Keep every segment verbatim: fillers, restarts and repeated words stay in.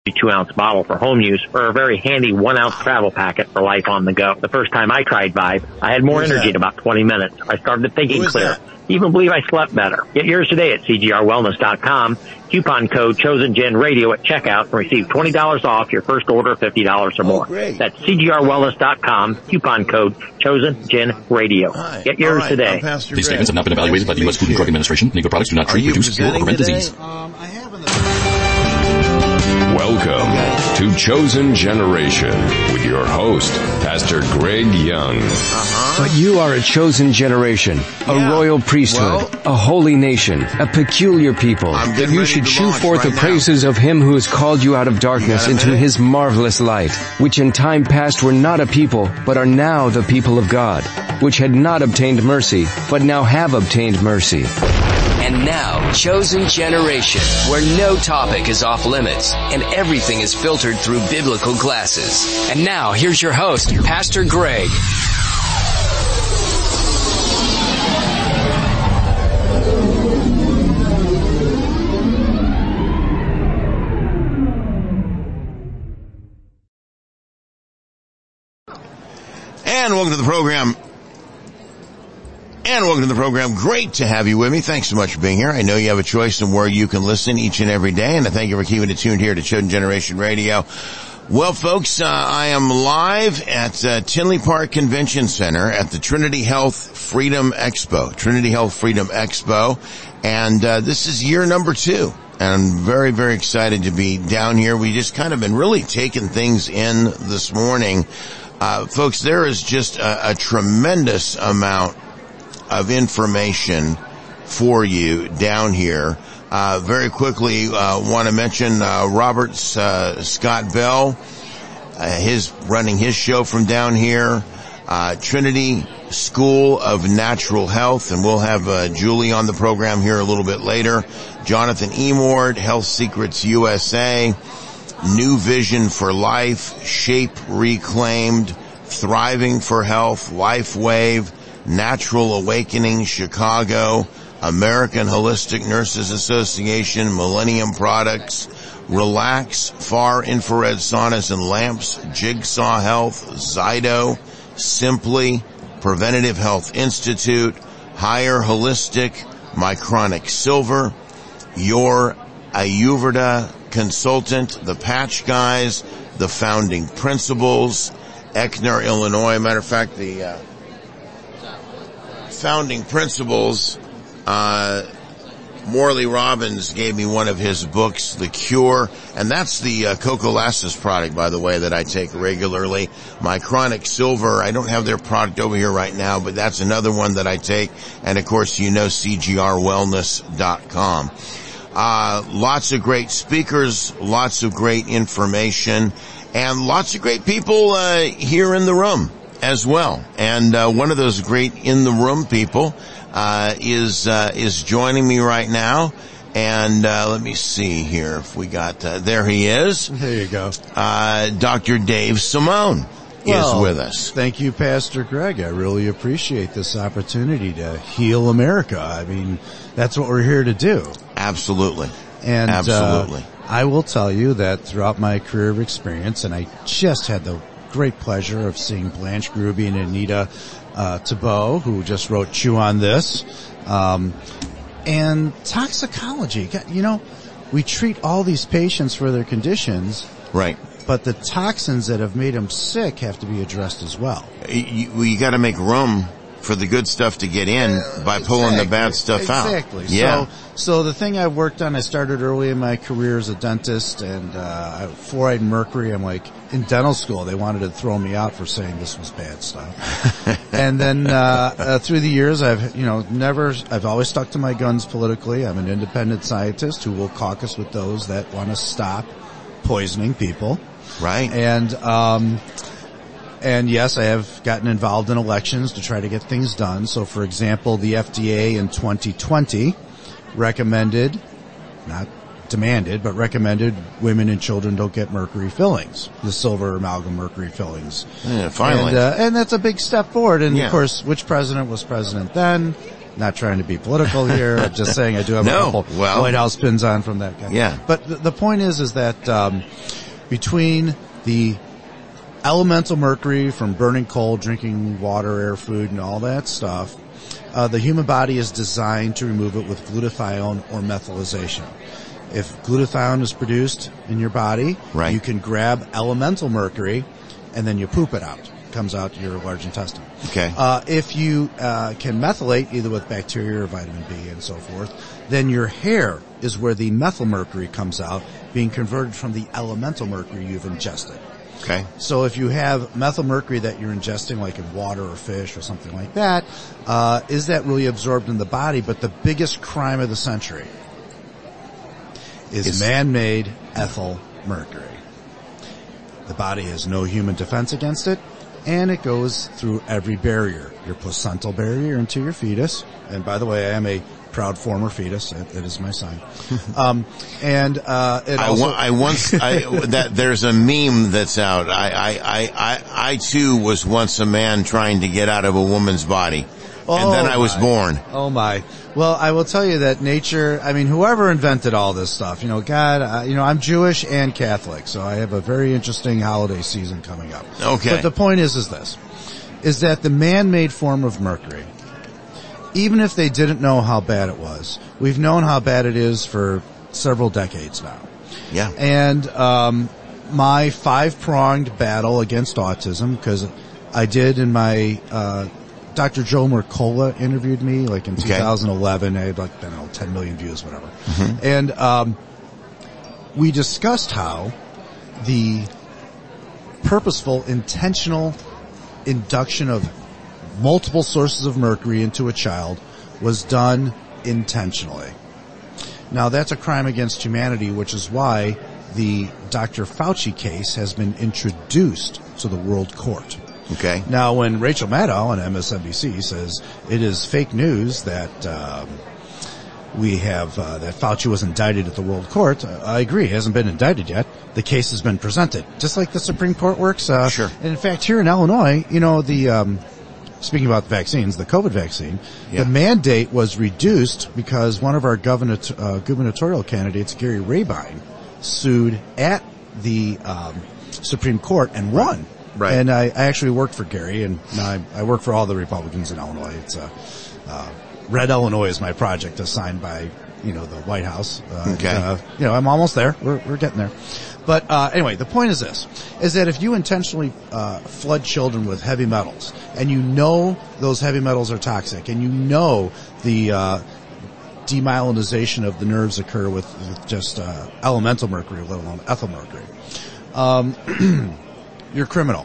two ounce bottle for home use, or a very handy one ounce travel packet for life on the go. The first time I tried Vibe, I had more Who's energy that? in about twenty minutes. I started thinking clear. That? Even believe I slept better. Get yours today at C G R wellness dot com. Coupon code Chosen Gen Radio at checkout and receive twenty dollars off your first order of fifty dollars or more. Oh, great. That's C G R wellness dot com. Coupon code Chosen Gen Radio. Hi. Get yours right. today. These These statements have not been evaluated by the U S Food and Drug Administration. Legal products do not treat, reduce, cure, or prevent today? disease. Um, I have in the... Welcome to Chosen Generation with your host, Pastor Greg Young. Uh-huh. But you are a chosen generation, a Yeah. royal priesthood, Well, a holy nation, a peculiar people. I'm getting You ready should to shew launch forth right the now. praises of him who has called you out of darkness You got a into minute? his marvelous light, which in time past were not a people, but are now the people of God, which had not obtained mercy, but now have obtained mercy. And now, Chosen Generation, where no topic is off limits and everything is filtered through biblical glasses. And now, here's your host, Pastor Greg. And welcome to the program. And welcome to the program. Great to have you with me. Thanks so much for being here. I know you have a choice in where you can listen each and every day, and I thank you for keeping it tuned here to Chosen Generation Radio. Well, folks, uh, I am live at uh, Tinley Park Convention Center at the Trinity Health Freedom Expo. Trinity Health Freedom Expo. And uh, this is year number two. And I'm very, very excited to be down here. We just kind of been really taking things in this morning. Uh, folks, there is just a, a tremendous amount of information for you down here. Uh, very quickly, uh, want to mention, uh, Robert's, uh, Scott Bell, uh, his, running his show from down here, uh, Trinity School of Natural Health, and we'll have, uh, Julie on the program here a little bit later. Jonathan Emord, Health Secrets U S A, New Vision for Life, Shape Reclaimed, Thriving for Health, Life Wave, Natural Awakening Chicago, American Holistic Nurses Association, Millennium Products, Relax, Far Infrared Saunas and Lamps, Jigsaw Health, Zydo, Simply, Preventative Health Institute, Higher Holistic, Mycronic Silver, Your Ayurveda Consultant, The Patch Guys, The Founding Principles, Eckner, Illinois. Matter of fact, the uh, Founding Principles, uh, Morley Robbins gave me one of his books, The Cure, and that's the uh, Cocolastis product, by the way, that I take regularly. Mycronic Silver, I don't have their product over here right now, but that's another one that I take. And of course, you know C G R wellness dot com. Uh, lots of great speakers, lots of great information, and lots of great people uh, here in the room as well. And uh, one of those great in the room people uh is uh is joining me right now. And uh let me see here if we got uh, there he is. There you go. Uh Doctor Dave Simone Well, is with us. Thank you, Pastor Greg. I really appreciate this opportunity to heal America. I mean, that's what we're here to do. Absolutely. And Absolutely. Uh, I will tell you that throughout my career of experience, and I just had the great pleasure of seeing Blanche Gruby and Anita uh Thibault, who just wrote Chew on This, um and toxicology. You know, we treat all these patients for their conditions, Right. but the toxins that have made them sick have to be addressed as well. You, you got to make room for the good stuff to get in by pulling Exactly. the bad stuff exactly. out. Yeah. So, so the thing I worked on, I started early in my career as a dentist, and uh fluoride and mercury, I'm like, in dental school, they wanted to throw me out for saying this was bad stuff. And then uh, uh through the years, I've, you know, never, I've always stuck to my guns politically. I'm an independent scientist who will caucus with those that want to stop poisoning people. Right. And, um, and yes, I have gotten involved in elections to try to get things done. So, for example, the F D A in twenty twenty recommended, not demanded, but recommended women and children don't get mercury fillings, the silver amalgam mercury fillings. Yeah, finally. And, uh, and that's a big step forward. And Yeah. of course, which president was president then? Not trying to be political here. I'm just saying I do have no, a couple well, White House pins on from that guy. Yeah. But the, the point is, is that um, between the elemental mercury from burning coal, drinking water, air, food, and all that stuff, uh, the human body is designed to remove it with glutathione or methylation. If glutathione is produced in your body, right. you can grab elemental mercury and then you poop it out. It comes out your large intestine. Okay. Uh, if you uh, can methylate, either with bacteria or vitamin B and so forth, then your hair is where the methyl mercury comes out, being converted from the elemental mercury you've ingested. Okay. So if you have methyl mercury that you're ingesting, like in water or fish or something like that, uh, is that really absorbed in the body? But the biggest crime of the century is it's man-made ethyl mercury. The body has no human defense against it, and it goes through every barrier. Your placental barrier into your fetus. And by the way, I am a proud former fetus. That, that is my sign. Um, and, uh, it I, also, wa- I once, I, that, there's a meme that's out. I, I, I, I, I too was once a man trying to get out of a woman's body. oh And then I was my. born. Oh my. Well, I will tell you that nature, I mean, whoever invented all this stuff, you know, God, uh, you know, I'm Jewish and Catholic, so I have a very interesting holiday season coming up. Okay. But the point is, is this, is that the man-made form of mercury, even if they didn't know how bad it was, we've known how bad it is for several decades now. Yeah. And um my five-pronged battle against autism, because I did in my, uh Doctor Joe Mercola interviewed me, like in okay. two thousand eleven. I had like, I don't know, ten million views, whatever. Mm-hmm. And um we discussed how the purposeful, intentional induction of multiple sources of mercury into a child was done intentionally. Now that's a crime against humanity, which is why the Doctor Fauci case has been introduced to the world court. Okay. Now when Rachel Maddow on M S N B C says it is fake news that um, we have uh, that Fauci was indicted at the world court, uh, I agree. He hasn't been indicted yet. The case has been presented, just like the Supreme Court works. Uh, sure. And in fact, here in Illinois, you know, the um, speaking about the vaccines, the COVID vaccine, yeah. the mandate was reduced because one of our governor, uh, gubernatorial candidates, Gary Rabine, sued at the um, Supreme Court and won. Right. And I, I actually worked for Gary, and now I, I work for all the Republicans in Illinois. It's uh, uh, Red Illinois is my project, assigned by you know the White House. Uh, okay. Uh, you know, I'm almost there. We're we're getting there. But uh, anyway, the point is this: is that if you intentionally uh, flood children with heavy metals, and you know those heavy metals are toxic, and you know the uh, demyelinization of the nerves occur with, with just uh, elemental mercury, let alone ethyl mercury, um, you're a criminal.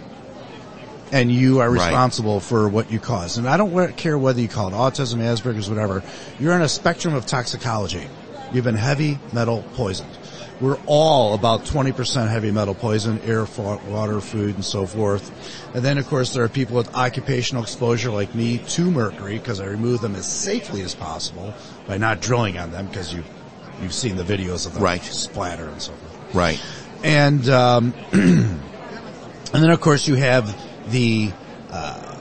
And you are responsible right. for what you cause. And I don't care whether you call it autism, Asperger's, whatever. You're on a spectrum of toxicology. You've been heavy metal poisoned. We're all about twenty percent heavy metal poison, air, water, food, and so forth. And then, of course, there are people with occupational exposure like me to mercury, because I remove them as safely as possible by not drilling on them, because you, you've seen the videos of them right. splatter and so forth. Right. And, um, and then, of course, you have the uh,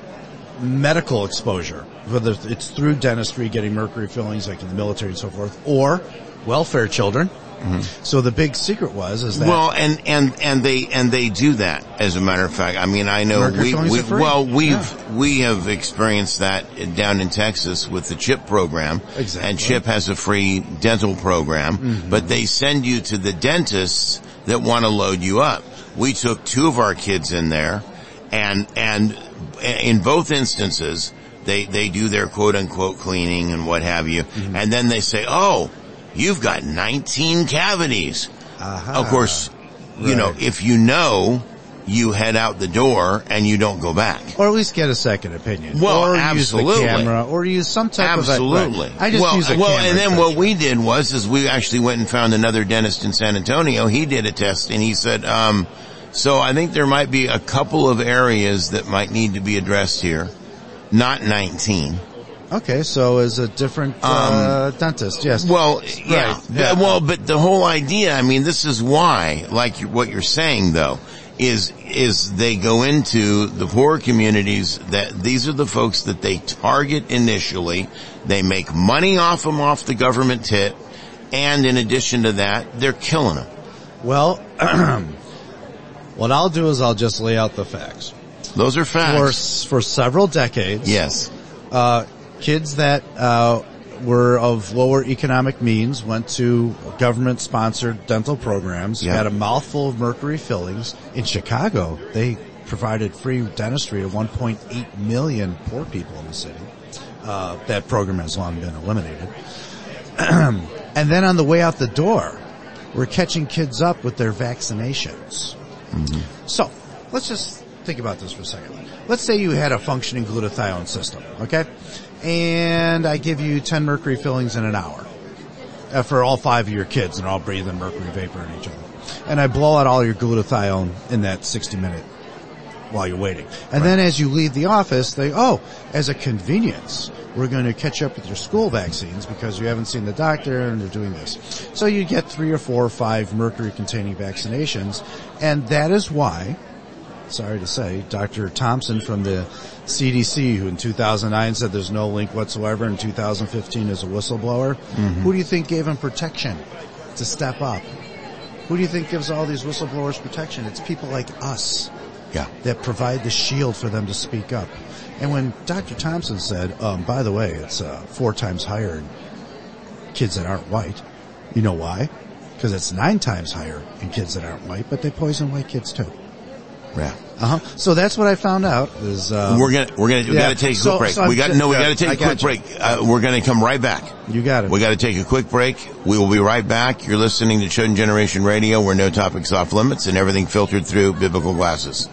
medical exposure, whether it's through dentistry, getting mercury fillings like in the military and so forth, or welfare children. Mm-hmm. So the big secret was is that well, and and and they and they do that. As a matter of fact, I mean, I know we, we well we've yeah. we have experienced that down in Texas with the CHIP program, exactly. And CHIP has a free dental program, mm-hmm. but they send you to the dentists that want to load you up. We took two of our kids in there, and and in both instances, they they do their quote unquote cleaning and what have you, mm-hmm. and then they say, oh, you've got nineteen cavities. Uh-huh. Of course, you right. know, if you know, you head out the door and you don't go back. Or at least get a second opinion. Well, or absolutely. Use the camera, or use some type absolutely. of... Absolutely. I just well, use a well, camera. and then what we did was, is we actually went and found another dentist in San Antonio. He did a test and he said, um, so I think there might be a couple of areas that might need to be addressed here. Not nineteen. Okay, so as a different uh, um, dentist, yes. Well, yeah. Right. yeah. Well, but the whole idea, I mean, this is why, like what you're saying though, is, is they go into the poor communities that these are the folks that they target initially. They make money off them off the government tit. And in addition to that, they're killing them. Well, what I'll do is I'll just lay out the facts. Those are facts. For, for several decades. Yes. Uh, kids that, uh, were of lower economic means went to government-sponsored dental programs, yeah. had a mouthful of mercury fillings. In Chicago, they provided free dentistry to one point eight million poor people in the city. Uh, that program has long been eliminated. And then on the way out the door, we're catching kids up with their vaccinations. Mm-hmm. So, let's just think about this for a second. Let's say you had a functioning glutathione system, okay? And I give you ten mercury fillings in an hour uh, for all five of your kids, and they're all breathing mercury vapor in each other. And I blow out all your glutathione in that sixty minute while you're waiting. And right. Then as you leave the office, they, oh, as a convenience, we're going to catch up with your school vaccines because you haven't seen the doctor and they're doing this. So you get three or four or five mercury-containing vaccinations, and that is why, sorry to say, Doctor Thompson from the C D C, who in two thousand nine said there's no link whatsoever, in two thousand fifteen is a whistleblower, mm-hmm. Who do you think gave him protection to step up? Who do you think gives all these whistleblowers protection? It's people like us. Yeah. That provide the shield for them to speak up. And when Doctor Thompson said, um, by the way, it's uh, four times higher in kids that aren't white, you know why? Because it's nine times higher in kids that aren't white, but they poison white kids too. Yeah. Uh huh. So that's what I found out is, uh. We're gonna, we're gonna, we yeah. gotta take a so, quick break. So we got, no, we gotta take I a quick break. Uh, we're gonna come right back. You got it. We gotta take a quick break. We will be right back. You're listening to Chosen Generation Radio, where no topic's off limits and everything filtered through biblical glasses.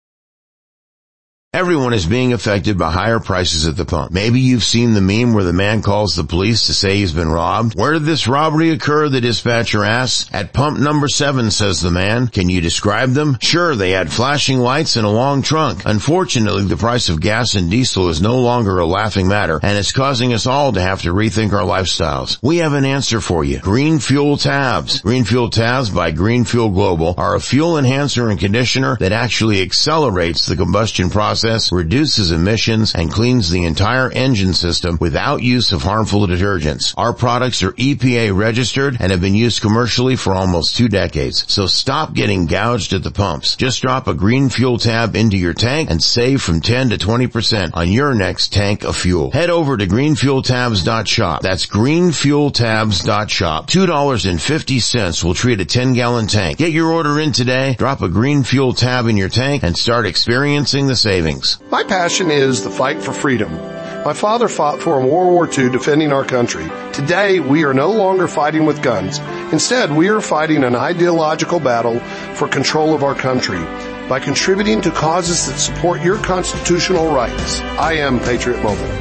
Everyone is being affected by higher prices at the pump. Maybe you've seen the meme where the man calls the police to say he's been robbed. Where did this robbery occur? The dispatcher asks. At pump number seven, says the man. Can you describe them? Sure, they had flashing lights and a long trunk. Unfortunately, the price of gas and diesel is no longer a laughing matter, and it's causing us all to have to rethink our lifestyles. We have an answer for you. Green Fuel Tabs. Green Fuel Tabs by Green Fuel Global are a fuel enhancer and conditioner that actually accelerates the combustion process, reduces emissions, and cleans the entire engine system without use of harmful detergents. Our products are E P A registered and have been used commercially for almost two decades. So stop getting gouged at the pumps. Just drop a Green Fuel Tab into your tank and save from ten to twenty percent on your next tank of fuel. Head over to green fuel tabs dot shop. That's green fuel tabs dot shop. two dollars and fifty cents will treat a ten gallon tank. Get your order in today, drop a Green Fuel Tab in your tank, and start experiencing the savings. My passion is the fight for freedom. My father fought for in World War Two defending our country. Today, we are no longer fighting with guns. Instead, we are fighting an ideological battle for control of our country by contributing to causes that support your constitutional rights. I am Patriot Mobile.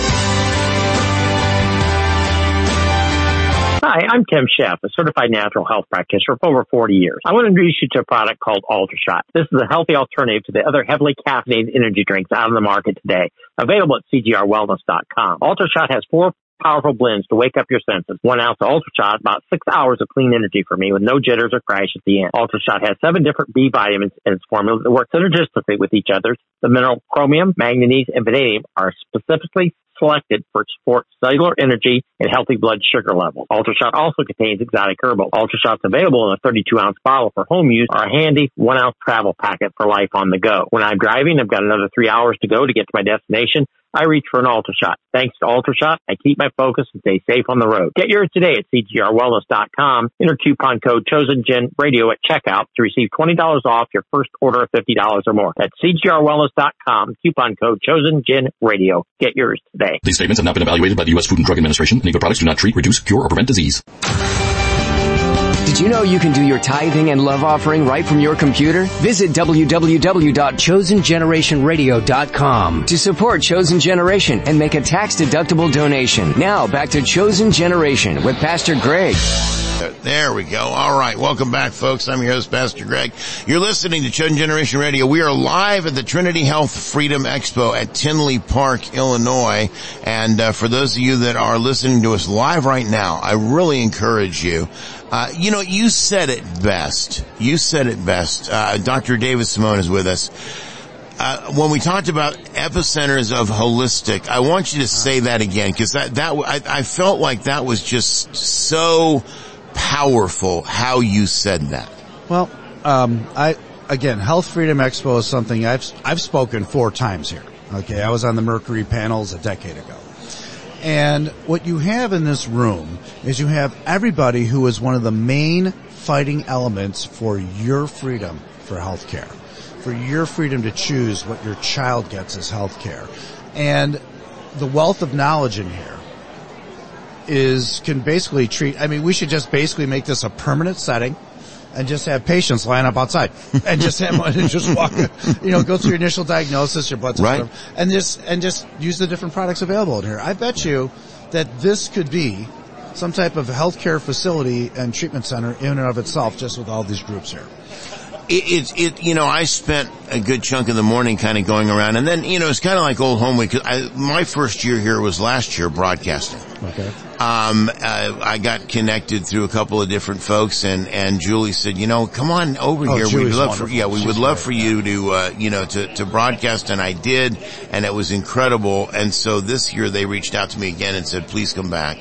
Hi, I'm Tim Sheff, a certified natural health practitioner for over forty years. I want to introduce you to a product called UltraShot. This is a healthy alternative to the other heavily caffeinated energy drinks out on the market today, available at C G R wellness dot com. UltraShot has four powerful blends to wake up your senses. One ounce of UltraShot, about six hours of clean energy for me with no jitters or crash at the end. UltraShot has seven different B vitamins in its formula that work synergistically with each other. The mineral chromium, manganese, and vanadium are specifically selected for support cellular energy and healthy blood sugar levels. UltraShot also contains exotic herbal. UltraShot's available in a thirty-two ounce bottle for home use or a handy one ounce travel packet for life on the go. When I'm driving, I've got another three hours to go to get to my destination. I reach for an UltraShot. Thanks to UltraShot, I keep my focus and stay safe on the road. Get yours today at C G R wellness dot com. Enter coupon code ChosenGenRadio at checkout to receive twenty dollars off your first order of fifty dollars or more. That's C G R wellness dot com. Coupon code ChosenGenRadio. Get yours today. These statements have not been evaluated by the U S Food and Drug Administration. Any of the products do not treat, reduce, cure, or prevent disease. Did you know you can do your tithing and love offering right from your computer? Visit w w w dot chosen generation radio dot com to support Chosen Generation and make a tax-deductible donation. Now, back to Chosen Generation with Pastor Greg. There we go. All right. Welcome back, folks. I'm your host, Pastor Greg. You're listening to Chosen Generation Radio. We are live at the Trinity Health Freedom Expo at Tinley Park, Illinois. And uh, for those of you that are listening to us live right now, I really encourage you Uh, you know, you said it best. You said it best. Uh, Doctor David Simone is with us. Uh, when we talked about epicenters of holistic, I want you to say that again, because that, that, I, I felt like that was just so powerful how you said that. Well, um, I, again, Health Freedom Expo is something I've, I've spoken four times here. Okay. I was on the Mercury panels a decade ago. And what you have in this room is you have everybody who is one of the main fighting elements for your freedom for healthcare, for your freedom to choose what your child gets as healthcare. And the wealth of knowledge in here is, can basically treat, I mean, we should just basically make this a permanent setting and just have patients line up outside and just have one and just walk, you know, go through your initial diagnosis, your blood test, right. and just, and just use the different products available in here. I bet you that this could be some type of healthcare facility and treatment center in and of itself, just with all these groups here. It, it, it, you know, I spent a good chunk of the morning kind of going around, and then, you know, it's kind of like old home week. I, my first year here was last year broadcasting. Okay. Um, uh, I got connected through a couple of different folks, and, and Julie said, you know, come on over oh, here. Julie's We'd love for, yeah, we She's would love great, for yeah. you to, uh, you know, to, to broadcast, and I did, and it was incredible. And so this year they reached out to me again and said, please come back.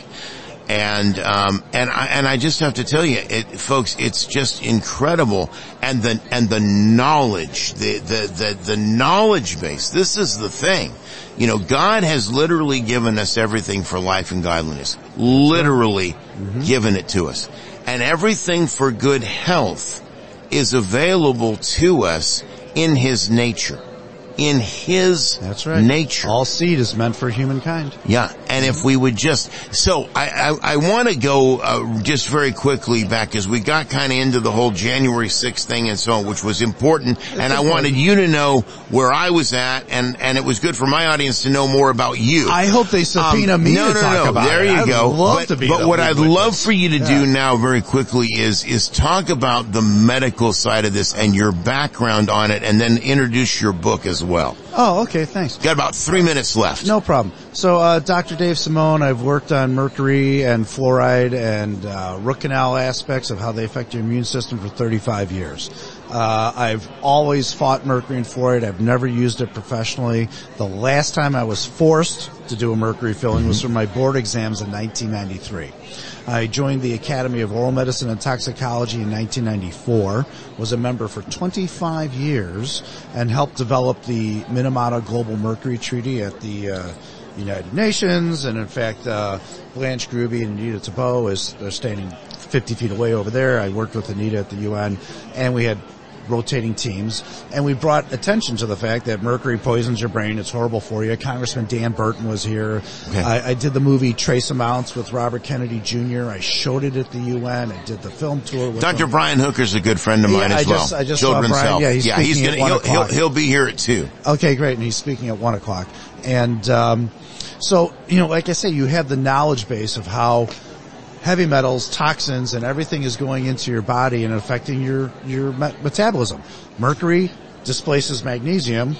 And, um, and I, and I just have to tell you, it, folks, it's just incredible. And the, and the knowledge, the, the, the, the knowledge base, this is the thing. You know, God has literally given us everything for life and godliness. Literally mm-hmm. given it to us. And everything for good health is available to us in His nature. In His That's right. nature. All seed is meant for humankind. Yeah, and if we would just, so I, I, I want to go uh, just very quickly back, because we got kind of into the whole January sixth thing and so on, which was important, it's and important. I wanted you to know where I was at, and, and it was good for my audience to know more about you. I hope they subpoena um, me no, to no, talk no, about there it. you I'd go. love but to be but what I'd witness. love for you to yeah. do now very quickly is, is talk about the medical side of this and your background on it, and then introduce your book as well. Oh, okay, thanks. Got about three minutes left. No problem. So, uh, Doctor Dave Simone, I've worked on mercury and fluoride and, uh, root canal aspects of how they affect your immune system for thirty-five years. Uh, I've always fought mercury and fluoride. I've never used it professionally. The last time I was forced to do a mercury filling mm-hmm. was for my board exams in nineteen ninety-three. I joined the Academy of Oral Medicine and Toxicology in nineteen ninety-four, was a member for twenty-five years, and helped develop the Minamata Global Mercury Treaty at the uh, United Nations. And in fact, uh, Blanche Gruby and Anita Tabo is they're standing fifty feet away over there. I worked with Anita at the U N, and we had rotating teams, and we brought attention to the fact that mercury poisons your brain. It's horrible for you. Congressman Dan Burton was here. Okay. I, I did the movie Trace Amounts with Robert Kennedy Junior I showed it at the U N. I did the film tour with Doctor him. Brian Hooker's a good friend of mine yeah, as I well. Just, I just Children's saw Brian. Health. Yeah, he's yeah, speaking he's gonna, at one he'll, o'clock. he'll, he'll be here at two. Okay, great. And he's speaking at one o'clock. And, um, so, you know, like I say, you have the knowledge base of how heavy metals, toxins, and everything is going into your body and affecting your, your met- metabolism. Mercury displaces magnesium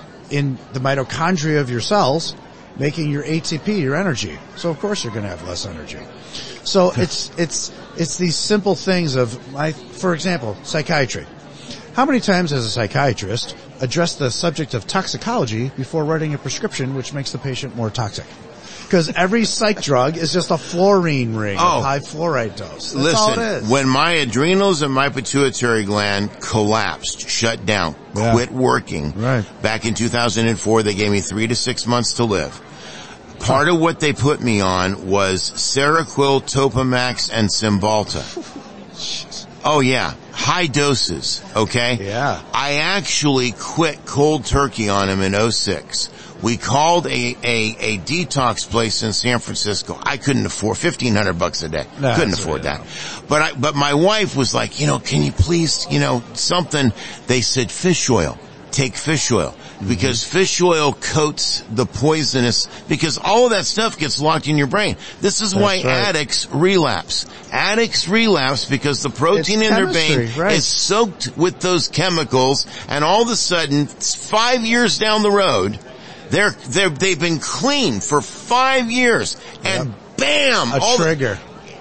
in the mitochondria of your cells, making your A T P your energy. So of course you're going to have less energy. So it's, it's, it's these simple things of my, for example, psychiatry. How many times has a psychiatrist addressed the subject of toxicology before writing a prescription which makes the patient more toxic? Because every psych drug is just a fluorine ring, oh. a high fluoride dose. That's Listen, all it is. When my adrenals and my pituitary gland collapsed, shut down, yeah. quit working, right. back in two thousand four, they gave me three to six months to live. Part of what they put me on was Seroquel, Topamax, and Cymbalta. Oh yeah, high doses, okay? Yeah. I actually quit cold turkey on him in oh six. We called a, a, a detox place in San Francisco. I couldn't afford fifteen hundred bucks a day. No, couldn't afford right, that. no. But I, but my wife was like, you know, can you please, you know, something. They said fish oil. Take fish oil. Mm-hmm. Because fish oil coats the poisonous, because all of that stuff gets locked in your brain. This is That's why right. addicts relapse. Addicts relapse because the protein It's in chemistry, their vein right. is soaked with those chemicals, and all of a sudden, five years down the road, They're, they're, they've been clean for five years and yep. bam! A all trigger. The,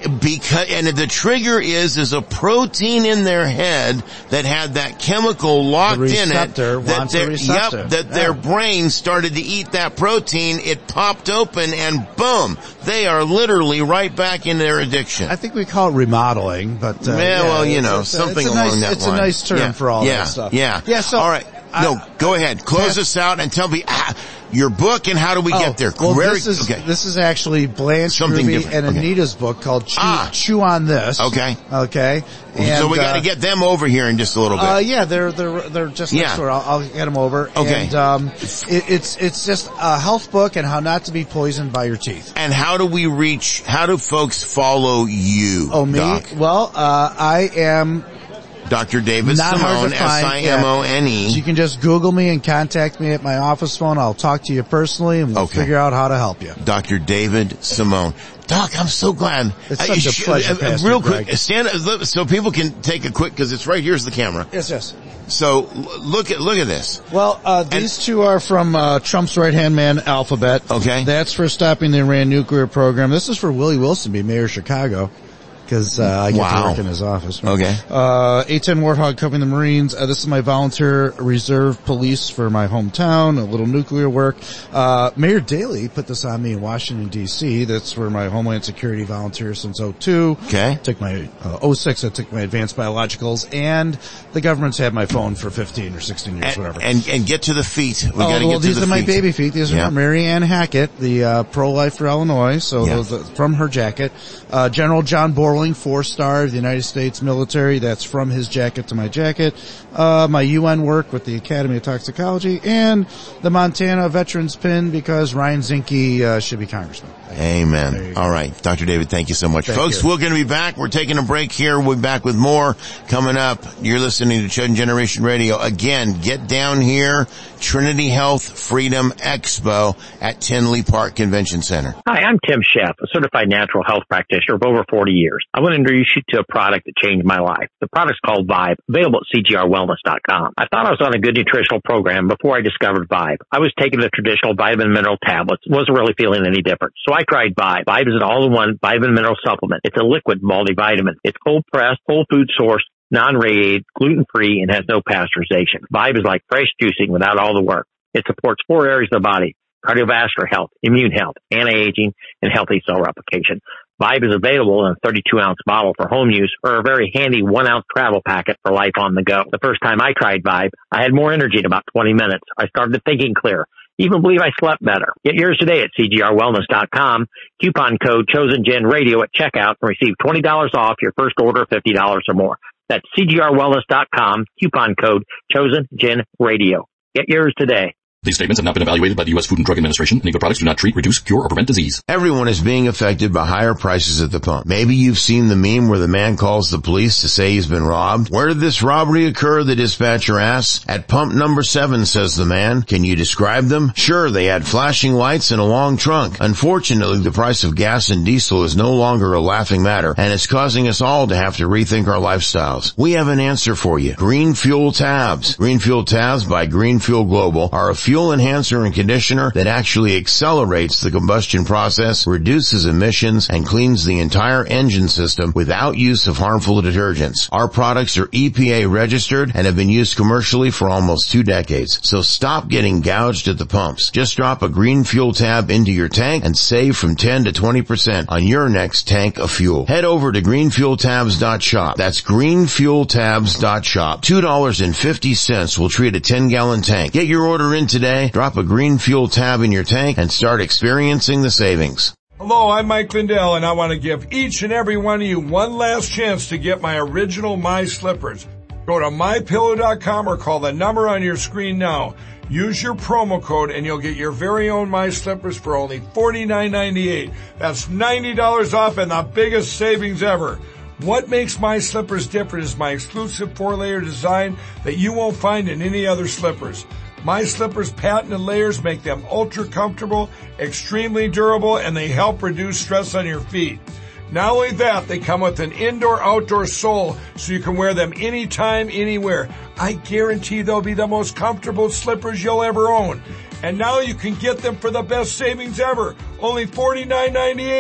because, and the trigger is, is a protein in their head that had that chemical locked in it. That their, yep, that yeah. their brain started to eat that protein. It popped open and boom, they are literally right back in their addiction. I think we call it remodeling, but, uh, yeah, yeah well, you know, it's, something it's along nice, that it's line. It's a nice term yeah. for all yeah. that stuff. Yeah. Yeah. So, all right. No, I, go ahead. Close us out and tell me ah, your book and how do we oh, get there? Well, Very, this is, okay. this is actually Blanche Something Ruby different. and okay. Anita's book called Chew, ah. Chew on This. Okay. Okay. And, so we got to uh, get them over here in just a little bit. Uh, yeah, they're, they're, they're just next yeah. door. I'll, I'll get them over. Okay. And, um, it, it's, it's just a health book and how not to be poisoned by your teeth. And how do we reach, how do folks follow you, Oh, me? Doc? Well, uh, I am Doctor David Not Simone, hard to find, S I M O N E. yeah. So you can just Google me and contact me at my office phone. I'll talk to you personally and we'll okay. figure out how to help you. Doctor David Simone. Doc, I'm so glad. It's such a sh- pleasure, uh, Pastor Real Greg. quick, stand so people can take a quick, cause it's right here's the camera. Yes, yes. So look at, look at this. Well, uh, these and, two are from, uh, Trump's right-hand man, Alphabet. Okay. That's for stopping the Iran nuclear program. This is for Willie Wilson, be mayor of Chicago. Cause, uh, I get wow. to work in his office. Okay. Uh, A ten Warthog covering the Marines. Uh, this is my volunteer reserve police for my hometown, a little nuclear work. Uh, Mayor Daley put this on me in Washington D C. That's for my Homeland Security volunteer since oh two. Okay. Took my, uh, oh six, I took my advanced biologicals, and the government's had my phone for fifteen or sixteen years, and, whatever. And, and get to the feet. We oh, gotta well, get to these the are my feet. baby feet. These yeah. are from Mary Ann Hackett, the, uh, pro-life for Illinois. So yeah. those, uh, from her jacket. Uh, General John Borling, four-star of the United States military. That's from his jacket to my jacket. Uh, my U N work with the Academy of Toxicology, and the Montana Veterans pin because Ryan Zinke, uh, should be congressman. Amen. All right. Doctor David, thank you so much. Thank Folks, you. we're going to be back. We're taking a break here. We'll be back with more coming up. You're listening to Chosen Generation Radio. Again, get down here, Trinity Health Freedom Expo at Tinley Park Convention Center. Hi, I'm Tim Sheff, a certified natural health practitioner of over forty years. I want to introduce you to a product that changed my life. The product's called Vibe, available at C G R wellness dot com. I thought I was on a good nutritional program before I discovered Vibe. I was taking the traditional vitamin mineral tablets, wasn't really feeling any different. So I tried Vibe. Vibe is an all-in-one vitamin mineral supplement. It's a liquid multivitamin. It's cold-pressed, whole food sourced, non-radiated, gluten-free, and has no pasteurization. Vibe is like fresh juicing without all the work. It supports four areas of the body: cardiovascular health, immune health, anti-aging, and healthy cell replication. Vibe is available in a thirty-two ounce bottle for home use or a very handy one ounce travel packet for life on the go. The first time I tried Vibe, I had more energy in about twenty minutes. I started thinking clear. Even believe I slept better. Get yours today at C G R wellness dot com. Coupon code ChosenGenRadio at checkout and receive twenty dollars off your first order of fifty dollars or more. That's C G R wellness dot com. Coupon code ChosenGenRadio. Get yours today. These statements have not been evaluated by the U S Food and Drug Administration. Legal products do not treat, reduce, cure, or prevent disease. Everyone is being affected by higher prices at the pump. Maybe you've seen the meme where the man calls the police to say he's been robbed. Where did this robbery occur? The dispatcher asks. At pump number seven, says the man. Can you describe them? Sure, they had flashing lights and a long trunk. Unfortunately, the price of gas and diesel is no longer a laughing matter, and it's causing us all to have to rethink our lifestyles. We have an answer for you. Green Fuel Tabs. Green Fuel Tabs by Green Fuel Global are a fuel enhancer and conditioner that actually accelerates the combustion process, reduces emissions, and cleans the entire engine system without use of harmful detergents. Our products are E P A registered and have been used commercially for almost two decades. So stop getting gouged at the pumps. Just drop a Green Fuel Tab into your tank and save from ten to twenty percent on your next tank of fuel. Head over to green fuel tabs dot shop. That's green fuel tabs dot shop. two dollars and fifty cents will treat a ten gallon tank. Get your order in today. Drop a Green Fuel Tab in your tank and start experiencing the savings. Hello, I'm Mike Lindell, and I want to give each and every one of you one last chance to get my original My Slippers. Go to my pillow dot com or call the number on your screen now. Use your promo code and you'll get your very own My Slippers for only forty-nine ninety-eight. That's ninety dollars off and the biggest savings ever. What makes My Slippers different is my exclusive four-layer design that you won't find in any other slippers. My Slippers' patented layers make them ultra comfortable, extremely durable, and they help reduce stress on your feet. Not only that, they come with an indoor-outdoor sole so you can wear them anytime, anywhere. I guarantee they'll be the most comfortable slippers you'll ever own. And now you can get them for the best savings ever, only forty-nine ninety-eight.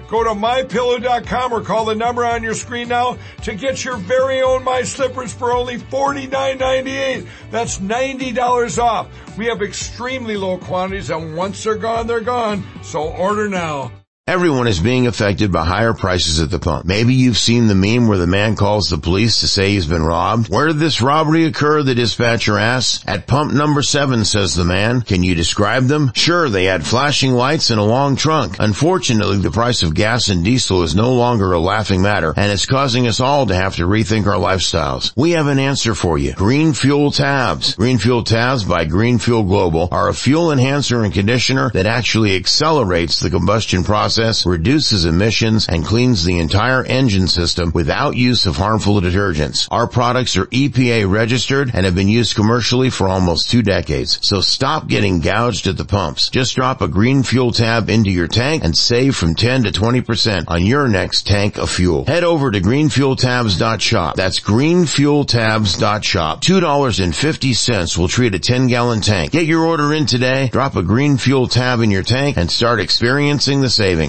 Go to my pillow dot com or call the number on your screen now to get your very own My Slippers for only forty-nine ninety-eight. That's ninety dollars off. We have extremely low quantities, and once they're gone, they're gone. So order now. Everyone is being affected by higher prices at the pump. Maybe you've seen the meme where the man calls the police to say he's been robbed. Where did this robbery occur? The dispatcher asks. At pump number seven, says the man. Can you describe them? Sure, they had flashing lights and a long trunk. Unfortunately, the price of gas and diesel is no longer a laughing matter, and it's causing us all to have to rethink our lifestyles. We have an answer for you. Green Fuel Tabs. Green Fuel Tabs by Green Fuel Global are a fuel enhancer and conditioner that actually accelerates the combustion process, reduces emissions, and cleans the entire engine system without use of harmful detergents. Our products are E P A registered and have been used commercially for almost two decades. So stop getting gouged at the pumps. Just drop a Green Fuel Tab into your tank and save from ten to twenty percent on your next tank of fuel. Head over to green fuel tabs dot shop. That's green fuel tabs dot shop. two dollars and fifty cents will treat a ten gallon tank. Get your order in today, drop a Green Fuel Tab in your tank, and start experiencing the savings.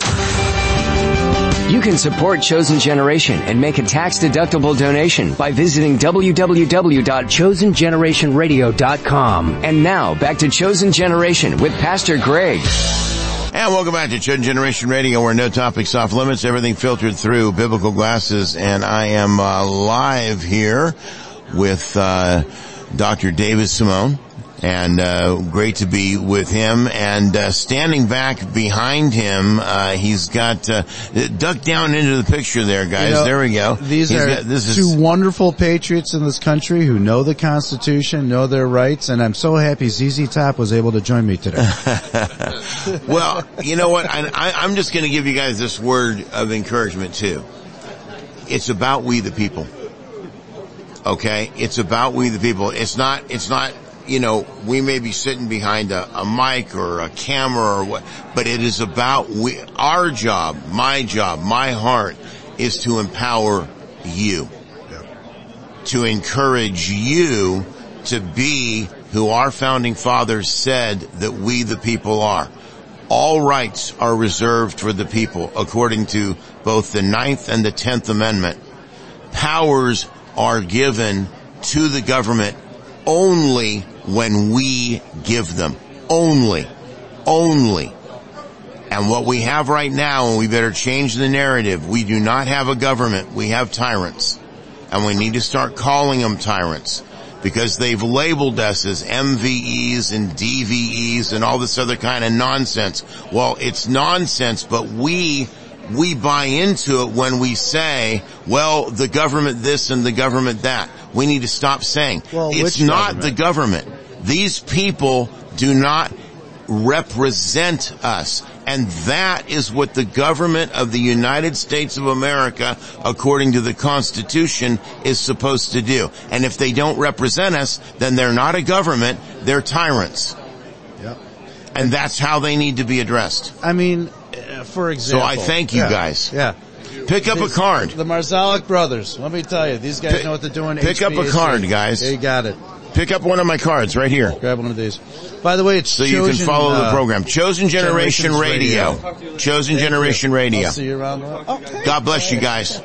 You can support Chosen Generation and make a tax-deductible donation by visiting w w w dot chosen generation radio dot com. And now, back to Chosen Generation with Pastor Greg. And welcome back to Chosen Generation Radio, where no topics off limits, everything filtered through biblical glasses. And I am uh, live here with uh Doctor David Simone. And uh great to be with him. And uh standing back behind him, uh he's got uh duck down into the picture there, guys. You know, there we go. These he's are got, this two is... wonderful patriots in this country who know the Constitution, know their rights, and I'm so happy Z Z Top was able to join me today. Well, you know what? I, I, I'm just going to give you guys this word of encouragement too. It's about we the people. Okay? It's about we the people. It's not, it's not, you know, we may be sitting behind a, a mic or a camera or what, but it is about we, our job, my job, my heart is to empower you. Yeah. To encourage you to be who our founding fathers said that we the people are. All rights are reserved for the people according to both the Ninth and the Tenth Amendment. Powers are given to the government only when we give them. Only. Only. And what we have right now, and we better change the narrative, we do not have a government, we have tyrants. And we need to start calling them tyrants. Because they've labeled us as M V Es and D V Es and all this other kind of nonsense. Well, it's nonsense, but we we buy into it when we say, well, the government this and the government that. We need to stop saying, well, it's not government? The government. These people do not represent us. And that is what the government of the United States of America, according to the Constitution, is supposed to do. And if they don't represent us, then they're not a government, they're tyrants. Yep. And that's how they need to be addressed. I mean, uh, for example. So I thank you yeah, guys. Yeah. Pick up these, a card. The Marzalek brothers. Let me tell you, these guys pick, know what they're doing. Pick H B A C. up a card, guys. You got it. Pick up one of my cards right here. Grab one of these. By the way, it's so Chosen, you can follow uh, the program. Chosen Generation Radio. Radio. Chosen Thank Generation you. Radio. I'll see you around the okay. God bless you guys.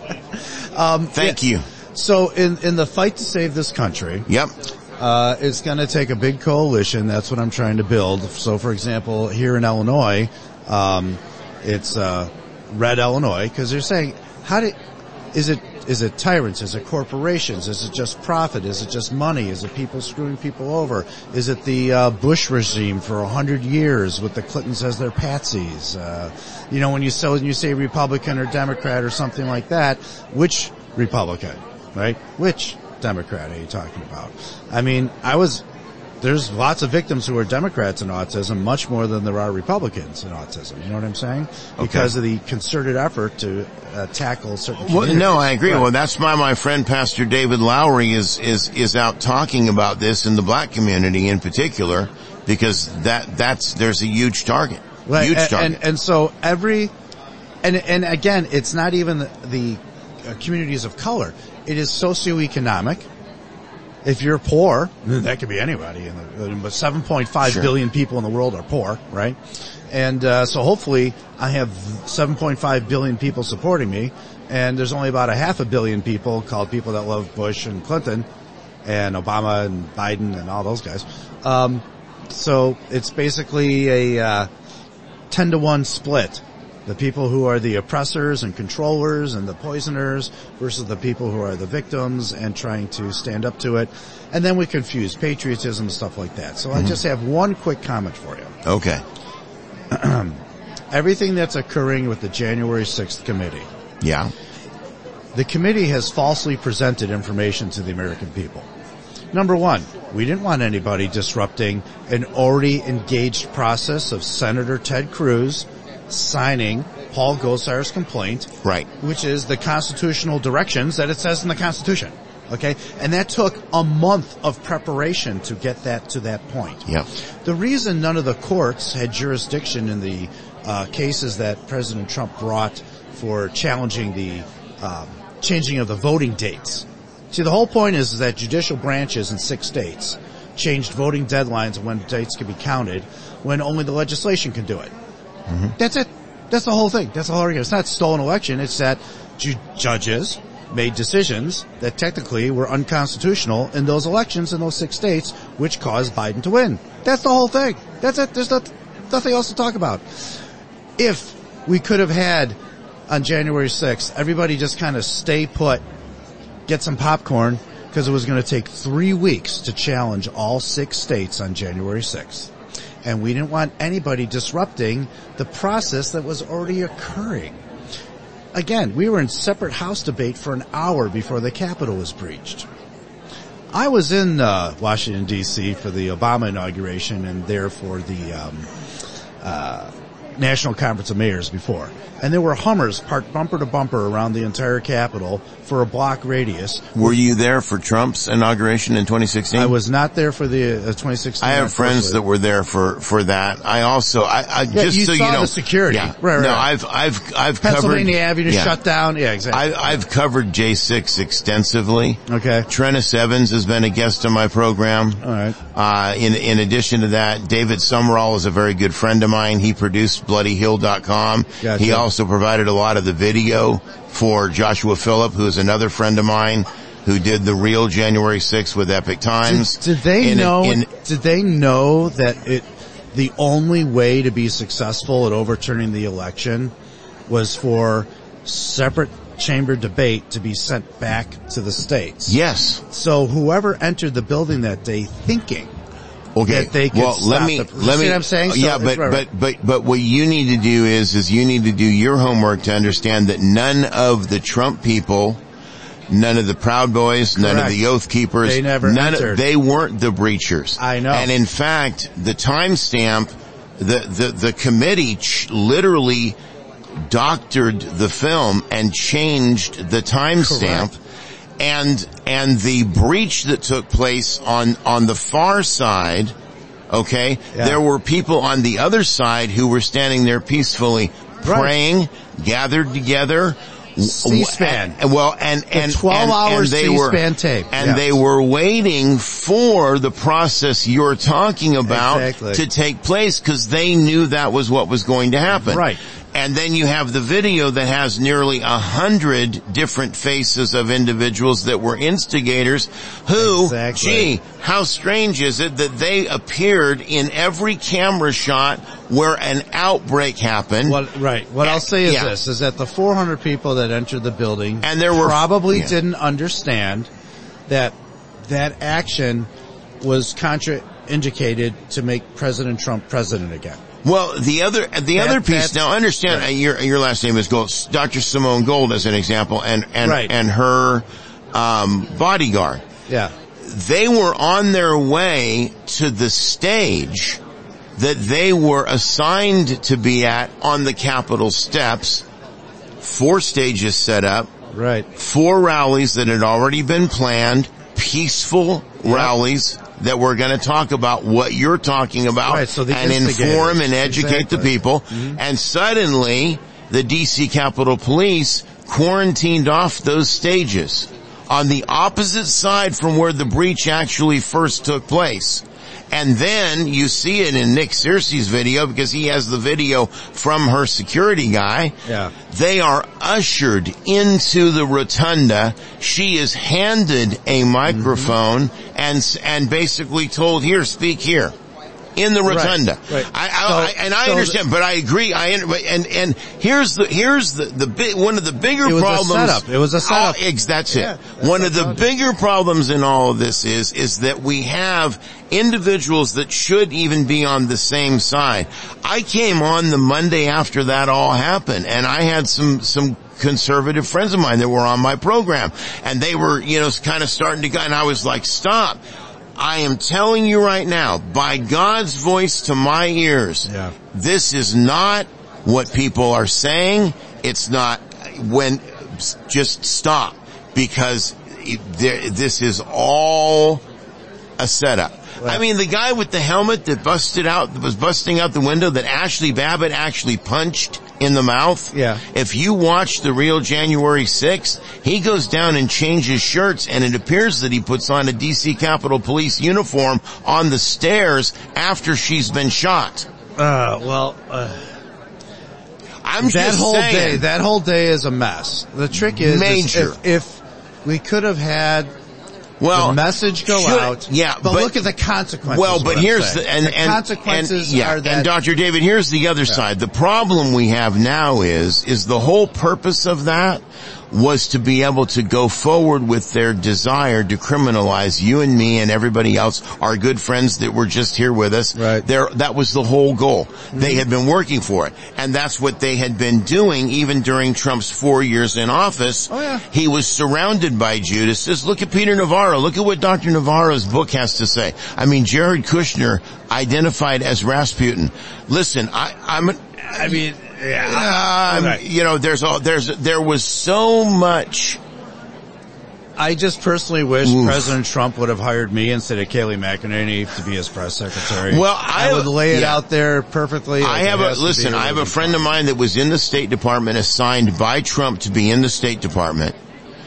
um, Thank yeah. you. So in in the fight to save this country, yep, uh, it's going to take a big coalition. That's what I'm trying to build. So, for example, here in Illinois, um, it's uh, Red Illinois because they're saying, how did is it? Is it tyrants? Is it corporations? Is it just profit? Is it just money? Is it people screwing people over? Is it the uh, Bush regime for a hundred years with the Clintons as their patsies? Uh, you know, when you say, when you say Republican or Democrat or something like that, which Republican, right? Which Democrat are you talking about? I mean, I was... There's lots of victims who are Democrats in autism, much more than there are Republicans in autism. You know what I'm saying? Okay. Because of the concerted effort to uh, tackle certain communities. Well, no, I agree. Right. Well, that's why my friend Pastor David Lowry is, is, is out talking about this in the black community in particular, because that, that's, there's a huge target. Right. Huge and, target. And, and so every, and, and again, it's not even the, the uh, communities of color. It is socioeconomic. if you're poor, that could be anybody, but seven point five Sure. billion people in the world are poor, right? And uh, so hopefully I have seven point five billion people supporting me, and there's only about a half a billion people called people that love Bush and Clinton and Obama and Biden and all those guys. Um, so it's basically a uh, ten to one split. The people who are the oppressors and controllers and the poisoners versus the people who are the victims and trying to stand up to it. And then we confuse patriotism and stuff like that. So mm-hmm. I just have one quick comment for you. Okay. Everything that's occurring with the January sixth committee. Yeah. The committee has falsely presented information to the American people. Number one, we didn't want anybody disrupting an already engaged process of Senator Ted Cruz signing Paul Gosar's complaint, right, which is the constitutional directions that it says in the Constitution. Okay, and that took a month of preparation to get that to that point. Yeah. The reason none of the courts had jurisdiction in the uh, cases that President Trump brought for challenging the um, changing of the voting dates. See, the whole point is, is that judicial branches in six states changed voting deadlines when dates can be counted when only the legislation can do it. Mm-hmm. That's it. That's the whole thing. That's the whole argument. It's not stolen election. It's that ju- judges made decisions that technically were unconstitutional in those elections in those six states, which caused Biden to win. That's the whole thing. That's it. There's not, nothing else to talk about. If we could have had on January sixth, everybody just kind of stay put, get some popcorn, because it was going to take three weeks to challenge all six states on January sixth. And we didn't want anybody disrupting the process that was already occurring. Again, we were in separate House debate for an hour before the Capitol was breached. I was in uh, Washington, D C for the Obama inauguration and there for the um, uh, National Conference of Mayors before. And there were Hummers parked bumper to bumper around the entire Capitol for a block radius. Were you there for Trump's inauguration in twenty sixteen? I was not there for the uh, twenty sixteen. I have friends that were there for, for that. I also, I, I yeah, just you so saw you know. the security. Yeah. Right, right. No, I've, I've, I've Pennsylvania covered. Avenue yeah. shut down. Yeah, exactly. I, I've covered J six extensively. Okay. Trennis Evans has been a guest on my program. All right. Uh, in, in addition to that, David Summerall is a very good friend of mine. He produced Bloody Hill dot com. Gotcha. He also provided a lot of the video for Joshua Phillip, who is another friend of mine, who did the real January sixth with Epic Times. Did, did they in, know? In, did they know that it, the only way to be successful at overturning the election was for separate chamber debate to be sent back to the states? Yes. So whoever entered the building that day thinking Okay. that they could well, stop let me, the, let see me, what I'm saying? So yeah, but, right, right. but, but, but what you need to do is, is you need to do your homework to understand that none of the Trump people, none of the Proud Boys, none Correct. of the Oath Keepers, They never none entered. of, they weren't the breachers. I know. And in fact, the timestamp, the, the, the committee ch- literally doctored the film and changed the timestamp. And, and the breach that took place on, on the far side, okay, Yeah. there were people on the other side who were standing there peacefully praying, Right. gathered together. C-SPAN. And, well, and, and, twelve and, hours and they C-SPAN were, tape. and Yeah. they were waiting for the process you're talking about Exactly. to take place because they knew that was what was going to happen. Right. And then you have the video that has nearly a hundred different faces of individuals that were instigators who, Exactly. gee, how strange is it that they appeared in every camera shot where an outbreak happened. What, right. What I'll say is Yeah. this, is that the four hundred people that entered the building And there were- probably yeah. didn't understand that that action was contraindicated to make President Trump president again. Well, the other, the That- other piece, that's- now understand, right. uh, your, your last name is Gold, Doctor Simone Gold as an example, and, and, Right. and her, um, bodyguard. Yeah. They were on their way to the stage that they were assigned to be at on the Capitol steps. Four stages set up, Right. four rallies that had already been planned, peaceful Yep. rallies that were going to talk about what you're talking about Right, so the and instigators. inform and educate Exactly. the people. Mm-hmm. And suddenly, the D C Capitol Police quarantined off those stages. on the opposite side from where the breach actually first took place. And then you see it in Nick Searcy's video because he has the video from her security guy. Yeah. They are ushered into the rotunda. She is handed a microphone mm-hmm. and and basically told, here, speak here. In the rotunda. Right, right. I, I, so, I, and I so understand, the, but I agree. I and and here's the here's the the big one of the bigger it was problems. A setup. It was a setup. Oh, that's it. Yeah, that's one of the it. bigger problems in all of this is is that we have individuals that should even be on the same side. I came on the Monday after that all happened, and I had some some. conservative friends of mine that were on my program, and they were, you know, kind of starting to go, and I was like, stop. I am telling you right now, by God's voice to my ears, yeah. this is not what people are saying. It's not when, just stop, because there, this is all a setup. I mean, the guy with the helmet that busted out, that was busting out the window that Ashley Babbitt actually punched in the mouth. Yeah. If you watch the real January sixth, he goes down and changes shirts, and it appears that he puts on a D C Capitol Police uniform on the stairs after she's been shot. Uh, well, uh, I'm that just whole saying. day, that whole day is a mess. The trick is, Major. is if, if we could have had Well, the message go should, out. Yeah, but, but look at the consequences. Well, but here's the, and, the and, consequences and, yeah, are that. And Doctor David, here's the other yeah. side. The problem we have now is, is the whole purpose of that was to be able to go forward with their desire to criminalize you and me and everybody else, our good friends that were just here with us. Right. There, that was the whole goal. Mm-hmm. They had been working for it. And that's what they had been doing even during Trump's four years in office. Oh, yeah. He was surrounded by Judases. Look at Peter Navarro. Look at what Doctor Navarro's book has to say. I mean, Jared Kushner identified as Rasputin. Listen, I, I'm, I mean, yeah, um, right. you know, there's all, there's, there was so much. I just personally wish Oof. President Trump would have hired me instead of Kayleigh McEnany to be his press secretary. Well, I, I would lay it yeah. out there perfectly. Like I have a, listen, I have a friend of mine that was in the State Department, assigned by Trump to be in the State Department,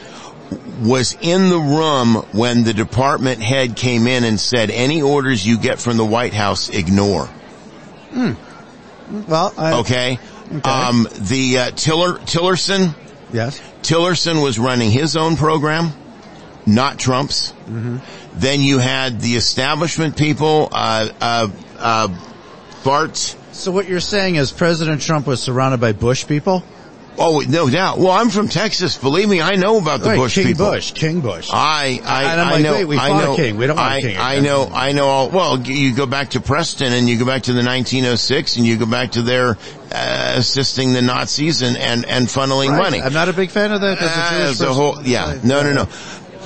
was in the room when the department head came in and said, any orders you get from the White House, ignore. Hmm. Well, I, okay. okay. Um, the, uh, Tiller, Tillerson. Yes. Tillerson was running his own program, not Trump's. Mm-hmm. Then you had the establishment people, uh, uh, uh, Bart. So what you're saying is President Trump was surrounded by Bush people? Oh, no doubt. Well, I'm from Texas. Believe me, I know about the Wait, Bush King people. Bush, King Bush. I, I, and I'm I like, know. wait, we I fought know, a king. We don't want I, a king. I know. I know. All, well, you go back to Preston and you go back to the nineteen oh six and you go back to their uh, assisting the Nazis and and and funneling right. money. I'm not a big fan of that. As a Jewish uh, as a person. whole, yeah. No, no, no.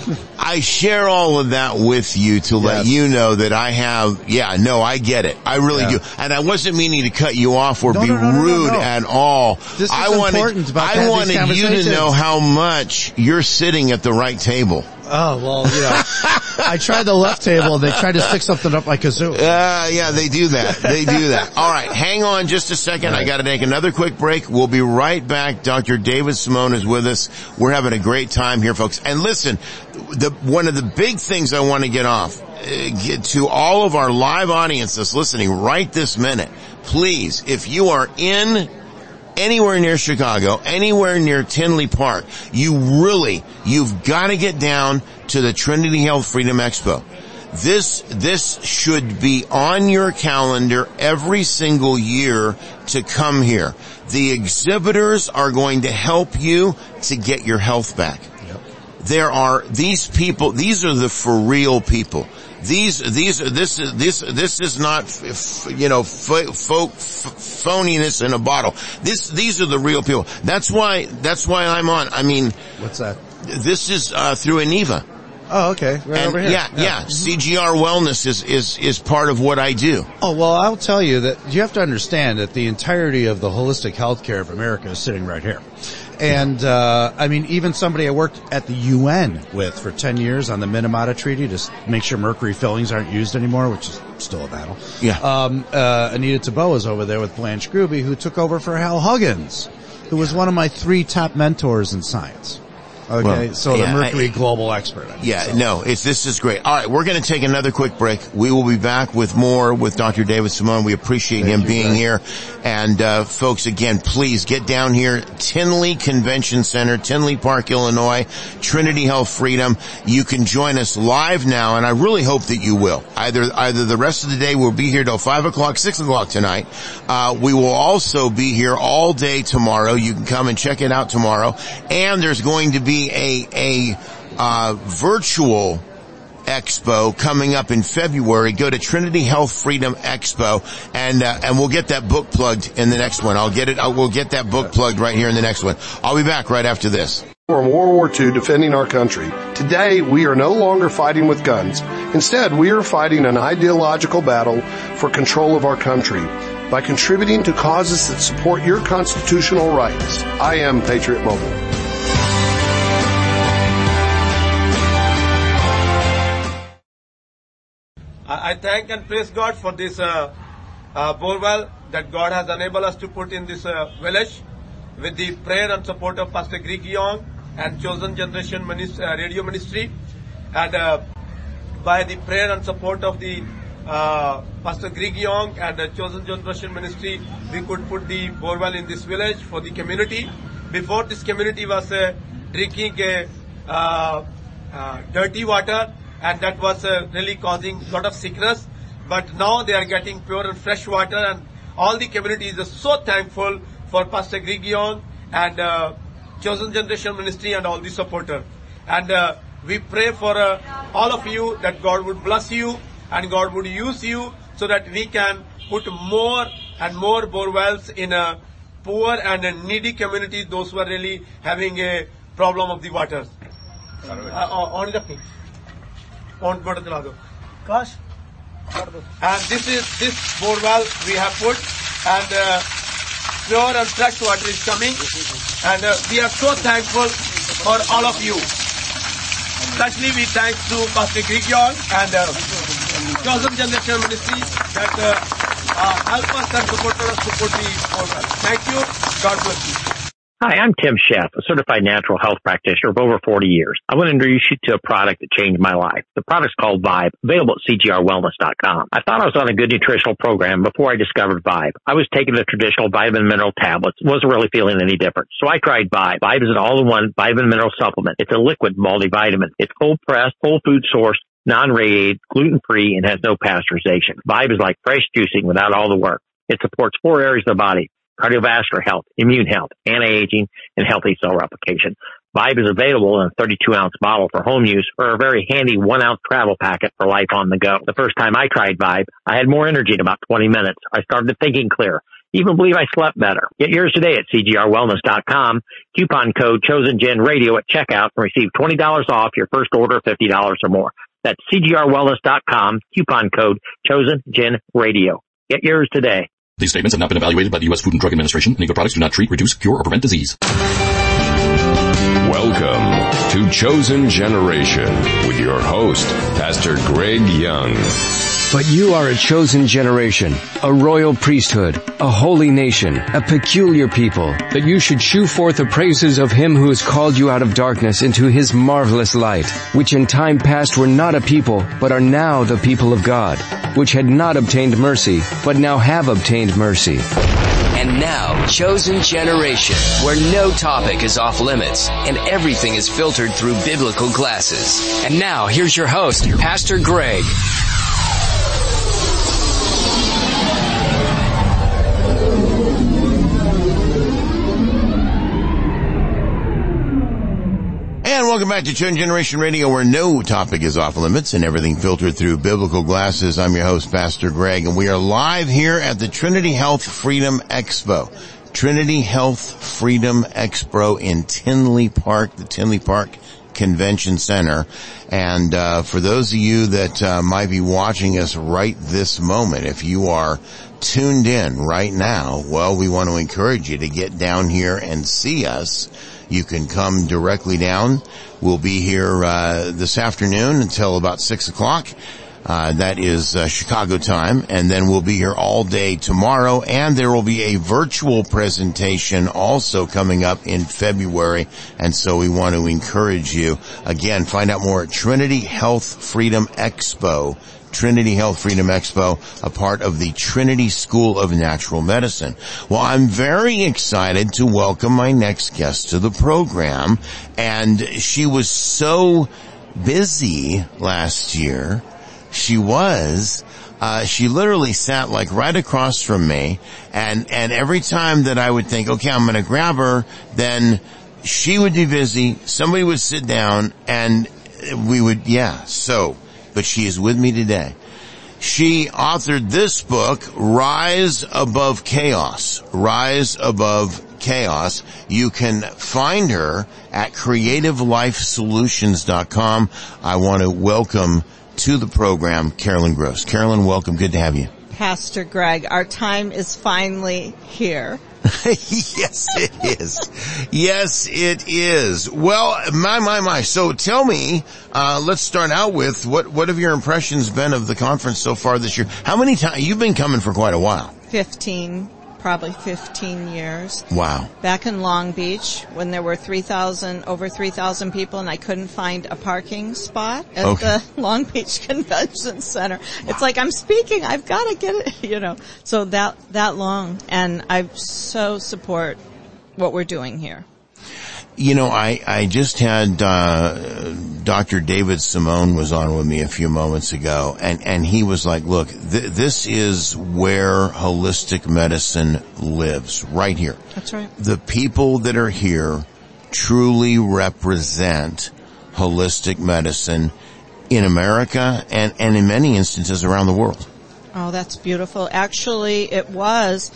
I share all of that with you to yes. let you know that I have, yeah, no, I get it. I really yeah. do. And I wasn't meaning to cut you off or no, be no, no, no, rude no, no. at all. This is I important wanted, about I wanted you to know how much you're sitting at the right table. Oh, well, you know, I tried the left table and they tried to stick something up my kazoo. Uh, yeah, they do that. They do that. All right, hang on just a second. Right. I gotta take another quick break. We'll be right back. Doctor David Simone is with us. We're having a great time here, folks. And listen, the, one of the big things I want to get off, uh, get to all of our live audiences listening right this minute. Please, if you are in anywhere near Chicago, anywhere near Tinley Park, you really, you've got to get down to the Trinity Health Freedom Expo. This, this should be on your calendar every single year to come here. The exhibitors are going to help you to get your health back. Yep. There are these people, these are the for real people. These, these, this is, this, this is not, you know, folk, folk, phoniness in a bottle. This, these are the real people. That's why, that's why I'm on. I mean. What's that? This is, uh, through Aniva. Oh, okay. Right and over here. Yeah, yeah. yeah. Mm-hmm. C G R Wellness is, is, is part of what I do. Oh, well, I'll tell you that you have to understand that the entirety of the holistic healthcare of America is sitting right here. And, uh, I mean, even somebody I worked at the U N with for ten years on the Minamata Treaty to make sure mercury fillings aren't used anymore, which is still a battle. Yeah. Um, uh, Anita Tebow is over there with Blanche Gruby, who took over for Hal Huggins, who was one of my three top mentors in science. Okay, Well, so the yeah, Mercury I- Global Expert. I mean, Yeah, so. no, it's, this is great. All right, we're going to take another quick break. We will be back with more with Doctor David Simone. We appreciate Thank him you, being Greg. here. And, uh, folks, again, please get down here, Tinley Convention Center, Tinley Park, Illinois, Trinity Health Freedom. You can join us live now, and I really hope that you will. Either, either the rest of the day, we'll be here till five o'clock, six o'clock tonight. Uh, we will also be here all day tomorrow. You can come and check it out tomorrow. And there's going to be a, a, uh, virtual expo coming up in February. Go to Trinity Health Freedom Expo, and uh, and we'll get that book plugged in the next one. I'll get it. I will get that book plugged right here in the next one. I'll be back right after this. From World War Two defending our country. Today, we are no longer fighting with guns. Instead, we are fighting an ideological battle for control of our country by contributing to causes that support your constitutional rights. I am Patriot Mobile. I thank and praise God for this uh, uh, borewell that God has enabled us to put in this uh, village with the prayer and support of Pastor Greg Young and Chosen Generation Ministry, uh, Radio Ministry, and uh, by the prayer and support of the uh, Pastor Greg Young and the Chosen Generation Ministry, we could put the borewell in this village for the community. Before, this community was uh, drinking uh, uh, uh, dirty water, and that was uh, really causing a lot of sickness. But now they are getting pure and fresh water, and all the community is so thankful for Pastor Greg Young and uh, Chosen Generation Ministry and all the supporters. And uh, we pray for uh, all of you that God would bless you and God would use you so that we can put more and more borewells in a poor and a needy community, those who are really having a problem of the water. Uh, on the On button chला दो. Gosh. And this is this borewell we have put, and uh, pure and fresh water is coming, and uh, we are so thankful for all of you. Especially we thank to Pastor Greg Young and uh, Chosen Generation Ministry that uh, uh, help us and support us to put the borewell. Thank you. God bless you. Hi, I'm Tim Sheff, a certified natural health practitioner of over forty years. I want to introduce you to a product that changed my life. The product's called Vibe, available at C G R wellness dot com. I thought I was on a good nutritional program before I discovered Vibe. I was taking the traditional vitamin mineral tablets, wasn't really feeling any different. So I tried Vibe. Vibe is an all-in-one vitamin mineral supplement. It's a liquid multivitamin. It's cold-pressed, whole food sourced, non-radiated, gluten-free, and has no pasteurization. Vibe is like fresh juicing without all the work. It supports four areas of the body: cardiovascular health, immune health, anti-aging, and healthy cell replication. Vibe is available in a thirty-two ounce bottle for home use or a very handy one ounce travel packet for life on the go. The first time I tried Vibe, I had more energy in about twenty minutes. I started thinking clear. Even believe I slept better. Get yours today at C G R wellness dot com. Coupon code ChosenGenRadio at checkout and receive twenty dollars off your first order of fifty dollars or more. That's C G R wellness dot com. Coupon code ChosenGenRadio. Get yours today. These statements have not been evaluated by the U S Food and Drug Administration. Any of the products do not treat, reduce, cure, or prevent disease. Welcome to Chosen Generation with your host, Pastor Greg Young. But you are a chosen generation, a royal priesthood, a holy nation, a peculiar people, that you should shew forth the praises of him who has called you out of darkness into his marvelous light, which in time past were not a people, but are now the people of God, which had not obtained mercy, but now have obtained mercy. And now, Chosen Generation, where no topic is off limits and everything is filtered through biblical glasses. And now, here's your host, Pastor Greg. And welcome back to Chosen Generation Radio, where no topic is off limits and everything filtered through biblical glasses. I'm your host, Pastor Greg, and we are live here at the Trinity Health Freedom Expo. Trinity Health Freedom Expo in Tinley Park, the Tinley Park Convention Center. And uh for those of you that uh, might be watching us right this moment, if you are tuned in right now, well, we want to encourage you to get down here and see us. You can come directly down. We'll be here uh this afternoon until about six o'clock. Uh, that is uh, Chicago time, and then we'll be here all day tomorrow, and there will be a virtual presentation also coming up in February, and so we want to encourage you. Again, find out more at Trinity Health Freedom Expo. Trinity Health Freedom Expo, a part of the Trinity School of Natural Medicine. Well, I'm very excited to welcome my next guest to the program, and she was so busy last year. She was, uh, she literally sat like right across from me, and, and every time that I would think, okay, I'm gonna grab her, then she would be busy, somebody would sit down, and we would, yeah, so, but she is with me today. She authored this book, Rise Above Chaos, Rise Above Chaos. You can find her at creative life solutions dot com. I want to welcome to the program Carolyn Gross. Carolyn, welcome. Good to have you. Pastor Greg, our time is finally here. Yes, it is. Yes, it is. Well, my, my, my. So tell me, uh, let's start out with what, what have your impressions been of the conference so far this year? How many times, you've been coming for quite a while. Fifteen, probably fifteen years. Wow. Back in Long Beach when there were three thousand, over three thousand people and I couldn't find a parking spot at okay. the Long Beach Convention Center. Wow. It's like, I'm speaking, I've got to get it, you know. So that, that long. And I so support what we're doing here. You know, I, I just had, uh, Doctor David Simone was on with me a few moments ago, and, and he was like, look, th- this is where holistic medicine lives, right here. That's right. The people that are here truly represent holistic medicine in America and, and in many instances around the world. Oh, that's beautiful. Actually, it was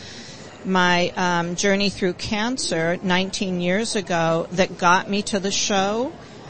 my um journey through cancer nineteen years ago that got me to the show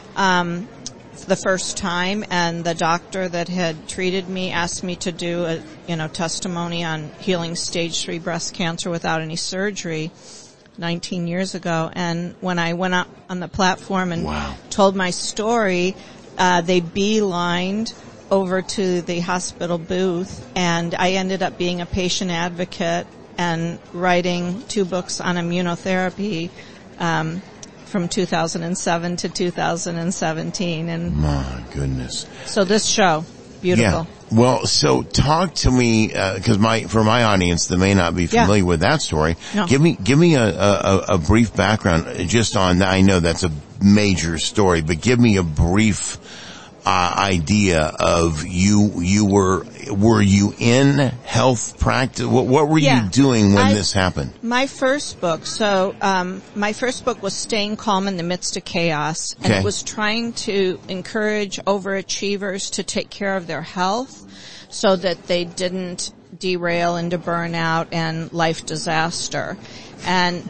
um the first time, and the doctor that had treated me asked me to do a you know testimony on healing stage three breast cancer without any surgery nineteen years ago. And when I went up on the platform and wow. told my story, uh they beelined over to the hospital booth, and I ended up being a patient advocate and writing two books on immunotherapy um from two thousand seven to two thousand seventeen. And my goodness. So this show, beautiful. Yeah. Well, so talk to me, uh, cause my, for my audience that may not be familiar yeah. with that story, no. give me, give me a, a, a brief background just on that. I know that's a major story, but give me a brief Uh, idea of you, you were, were you in health practice? What, what were yeah. you doing when I, this happened? My first book, so, um, my first book was Staying Calm in the Midst of Chaos. And okay. it was trying to encourage overachievers to take care of their health so that they didn't derail into burnout and life disaster. And,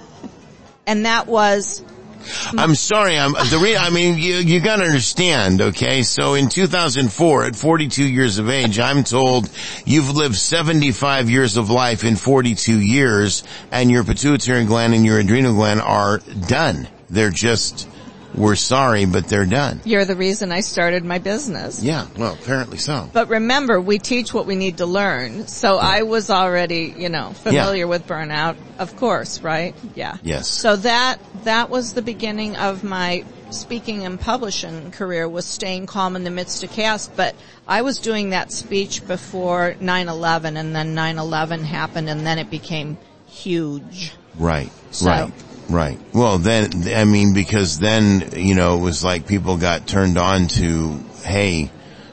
and that was, I'm sorry, I'm, the re- I mean, you, you gotta understand, okay? So in two thousand four, at forty-two years of age, I'm told you've lived seventy-five years of life in forty-two years, and your pituitary gland and your adrenal gland are done. They're just, we're sorry, but they're done. You're the reason I started my business. Yeah, well, apparently so. But remember, we teach what we need to learn. So I was already, you know, familiar yeah. with burnout, of course, right? Yeah. Yes. So that, that was the beginning of my speaking and publishing career, was staying calm in the midst of chaos. But I was doing that speech before nine eleven, and then nine eleven happened, and then it became huge. Right, so, right. Right. Well, then, I mean, because then, you know, it was like people got turned on to, hey,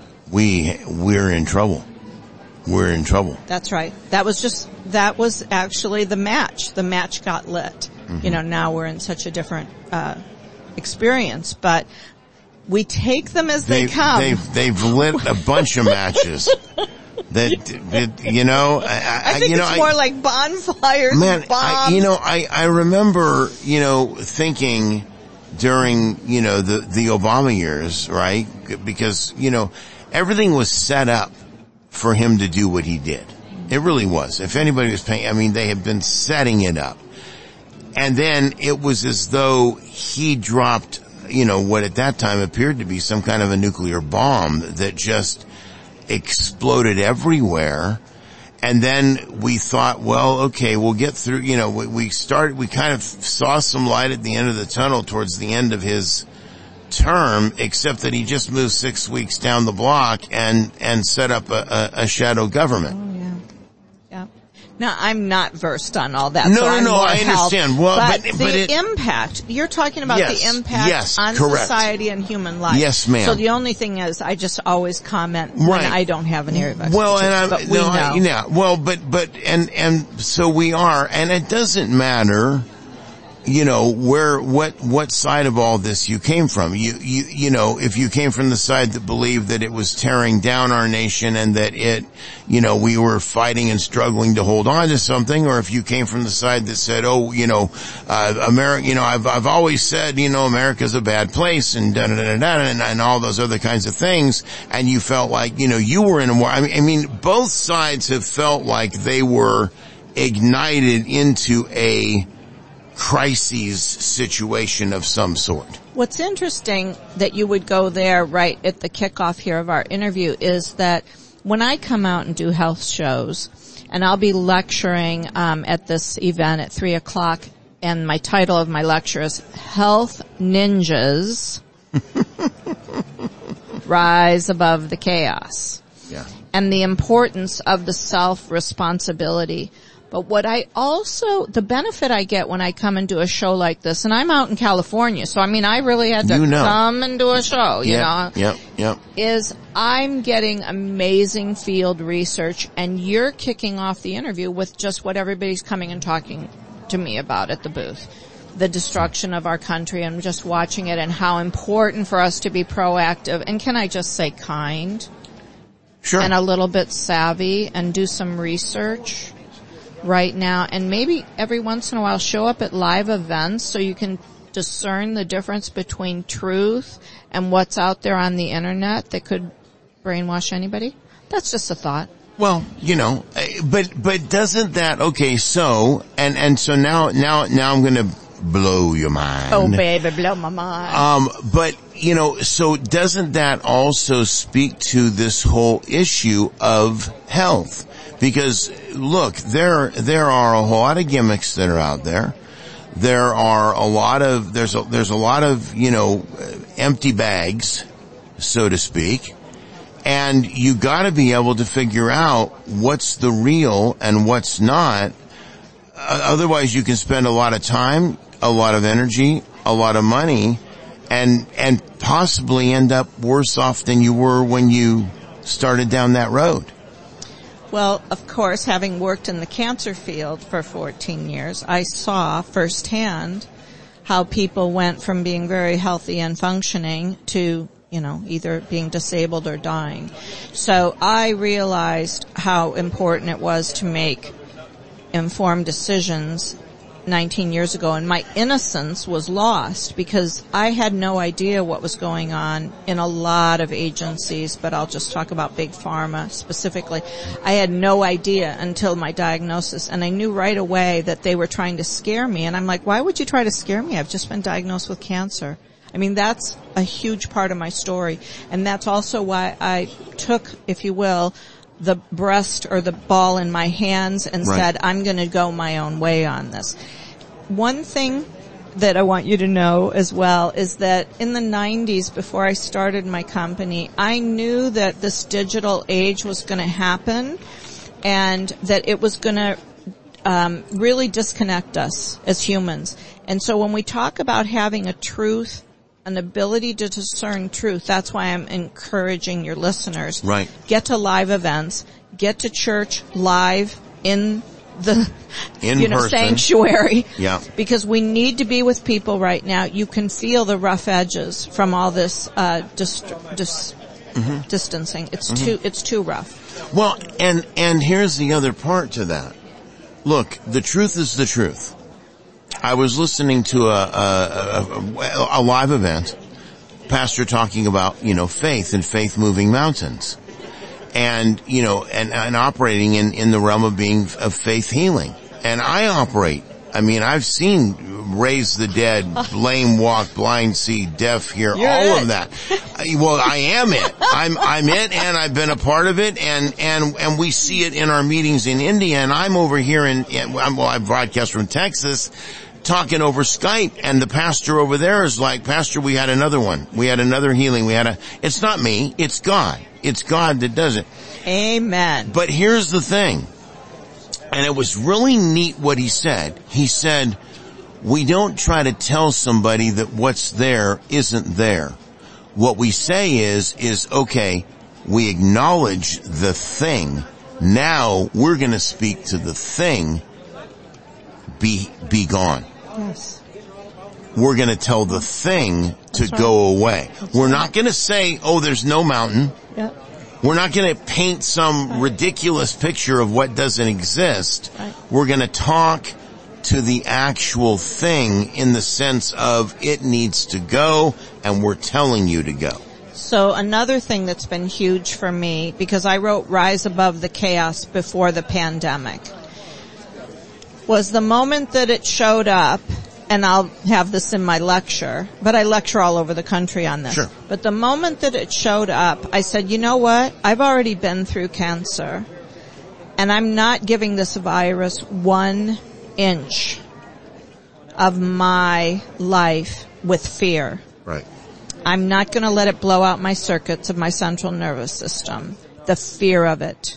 we, we're in trouble. We're in trouble. That's right. That was just, that was actually the match. The match got lit. Mm-hmm. You know, now we're in such a different, uh, experience, but we take them as they, they come. They've, they've lit a bunch of matches. That, that, you know, I, I think you know, it's I, more like bonfires, man, and bombs. I, you know, I, I remember, you know, thinking during, you know, the, the Obama years, right? Because, you know, everything was set up for him to do what he did. It really was. If anybody was paying, I mean, they had been setting it up. And then it was as though he dropped, you know, what at that time appeared to be some kind of a nuclear bomb that just, exploded everywhere. And then we thought, well, okay, we'll get through, you know, we, we started, we kind of saw some light at the end of the tunnel towards the end of his term, except that he just moved six weeks down the block and, and set up a, a, a shadow government. Oh, yeah. Yeah. Now, I'm not versed on all that. No, so no, I'm no, more I understand. Help, well, but, but, the but it, impact, you're talking about yes, the impact yes, on correct. society and human life. Yes, ma'am. So the only thing is, I just always comment when right. I don't have an area of expertise. Well, and I'm, but we no, know. I, yeah, well, but, but, and, and so we are, and it doesn't matter, you know, where, what, what side of all this you came from. You, you, you know, if you came from the side that believed that it was tearing down our nation and that it, you know, we were fighting and struggling to hold on to something, or if you came from the side that said, oh, you know, uh, America, you know, I've, I've always said, you know, America's a bad place and da da da da and, and all those other kinds of things, and you felt like, you know, you were in a war. I mean, I mean, both sides have felt like they were ignited into a crises situation of some sort. What's interesting that you would go there right at the kickoff here of our interview is that when I come out and do health shows, and I'll be lecturing um, at this event at three o'clock, and my title of my lecture is Health Ninjas Rise Above the Chaos. Yeah. And the importance of the self-responsibility. But what I also, the benefit I get when I come and do a show like this, and I'm out in California, so I mean I really had to you know. come and do a show, you yep, know, yep, yep. is I'm getting amazing field research, and you're kicking off the interview with just what everybody's coming and talking to me about at the booth. The destruction of our country, and just watching it, and how important for us to be proactive, and can I just say kind? Sure. And a little bit savvy, and do some research right now, and maybe every once in a while show up at live events so you can discern the difference between truth and what's out there on the internet that could brainwash anybody. That's just a thought. Well, you know, but, but doesn't that, okay, so, and, and so now, now, now I'm gonna blow your mind. Oh baby, blow my mind. Um, but, you know, so doesn't that also speak to this whole issue of health? Because look, there, there are a whole lot of gimmicks that are out there. There are a lot of, there's a, there's a lot of, you know, empty bags, so to speak. And you gotta be able to figure out what's the real and what's not. Uh, otherwise you can spend a lot of time, a lot of energy, a lot of money, and, and possibly end up worse off than you were when you started down that road. Well, of course, having worked in the cancer field for fourteen years, I saw firsthand how people went from being very healthy and functioning to, you know, either being disabled or dying. So I realized how important it was to make informed decisions nineteen years ago, and my innocence was lost because I had no idea what was going on in a lot of agencies, but I'll just talk about Big Pharma specifically. I had no idea until my diagnosis, and I knew right away that they were trying to scare me, and I'm like, why would you try to scare me? I've just been diagnosed with cancer. I mean, that's a huge part of my story, and that's also why I took, if you will, the breast or the ball in my hands and right. said, I'm going to go my own way on this. One thing that I want you to know as well is that in the nineties, before I started my company, I knew that this digital age was going to happen and that it was going to um, really disconnect us as humans. And so when we talk about having a truth, an ability to discern truth, that's why I'm encouraging your listeners. Right. Get to live events, get to church live in the, in you know, person. sanctuary. Yeah. Because we need to be with people right now. You can feel the rough edges from all this, uh, dist- dis- mm-hmm. distancing. It's mm-hmm. too, it's too rough. Well, and, and here's the other part to that. Look, the truth is the truth. I was listening to a, a, a, a live event, pastor talking about, you know, faith and faith moving mountains. And, you know, and, and operating in, in the realm of being, of faith healing. And I operate, I mean, I've seen raise the dead, lame walk, blind see, deaf hear, You're all it. of that. well, I am it. I'm, I'm it, and I've been a part of it, and, and, and we see it in our meetings in India, and I'm over here in, in well, I broadcast from Texas, talking over Skype, and the pastor over there is like, Pastor, we had another one. We had another healing. We had a, it's not me, it's God. It's God that does it. Amen. But here's the thing, and it was really neat what he said. He said, we don't try to tell somebody that what's there isn't there. What we say is, is, okay, we acknowledge the thing. Now we're going to speak to the thing, be, be gone. Yes. We're going to tell the thing to right. go away. That's We're right. not going to say, oh, there's no mountain. Yep. We're not going to paint some right. ridiculous picture of what doesn't exist. Right. We're going to talk to the actual thing in the sense of it needs to go, and we're telling you to go. So another thing that's been huge for me, because I wrote Rise Above the Chaos before the pandemic, was the moment that it showed up, and I'll have this in my lecture, but I lecture all over the country on this. Sure. But the moment that it showed up, I said, you know what? I've already been through cancer, and I'm not giving this virus one inch of my life with fear. Right. I'm not going to let it blow out my circuits of my central nervous system. The fear of it.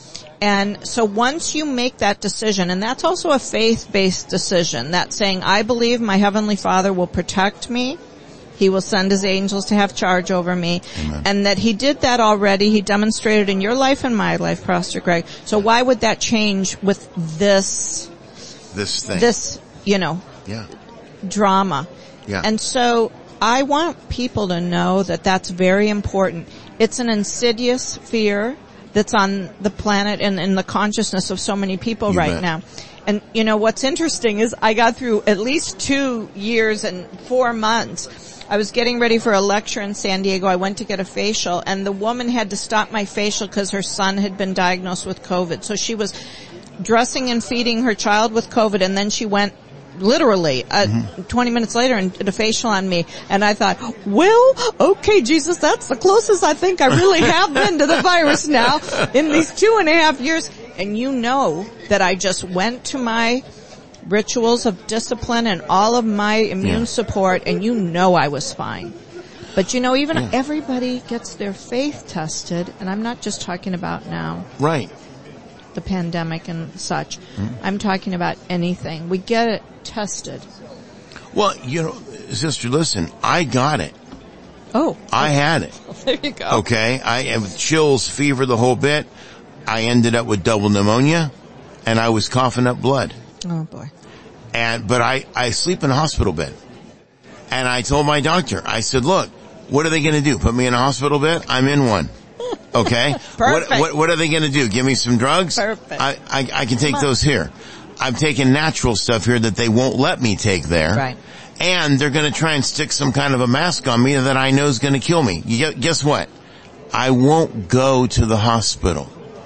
And so once you make that decision, and that's also a faith-based decision, that's saying, I believe my Heavenly Father will protect me. He will send His angels to have charge over me. Amen. And that He did that already. He demonstrated in your life and my life, Pastor Greg. So why would that change with this, This thing. this, you know, Yeah. drama? Yeah. And so I want people to know that that's very important. It's an insidious fear that's on the planet and in the consciousness of so many people You right bet. now. And you know, what's interesting is I got through at least two years and four months. I was getting ready for a lecture in San Diego. I went to get a facial, and the woman had to stop my facial because her son had been diagnosed with COVID. So she was dressing and feeding her child with COVID, and then she went literally uh, mm-hmm. twenty minutes later and did a facial on me. And I thought, well, okay, Jesus, that's the closest I think I really have been to the virus now in these two and a half years. And you know that I just went to my rituals of discipline and all of my immune yeah. support, and you know I was fine. But you know, even yeah. everybody gets their faith tested, and I'm not just talking about now. Right. The pandemic and such. Mm-hmm. I'm talking about anything. We get it tested. Well, you know, sister, listen, I got it. Oh. I had it. There you go. Okay. I have chills, fever, the whole bit. I ended up with double pneumonia, and I was coughing up blood. Oh boy. And, but I, I sleep in a hospital bed. And I told my doctor, I said, look, what are they going to do? Put me in a hospital bed? I'm in one. Okay. Perfect. What, what, what are they going to do? Give me some drugs? Perfect. I, I, I can take those here. I'm taking natural stuff here that they won't let me take there. Right. And they're going to try and stick some kind of a mask on me that I know is going to kill me. You, guess what? I won't go to the hospital.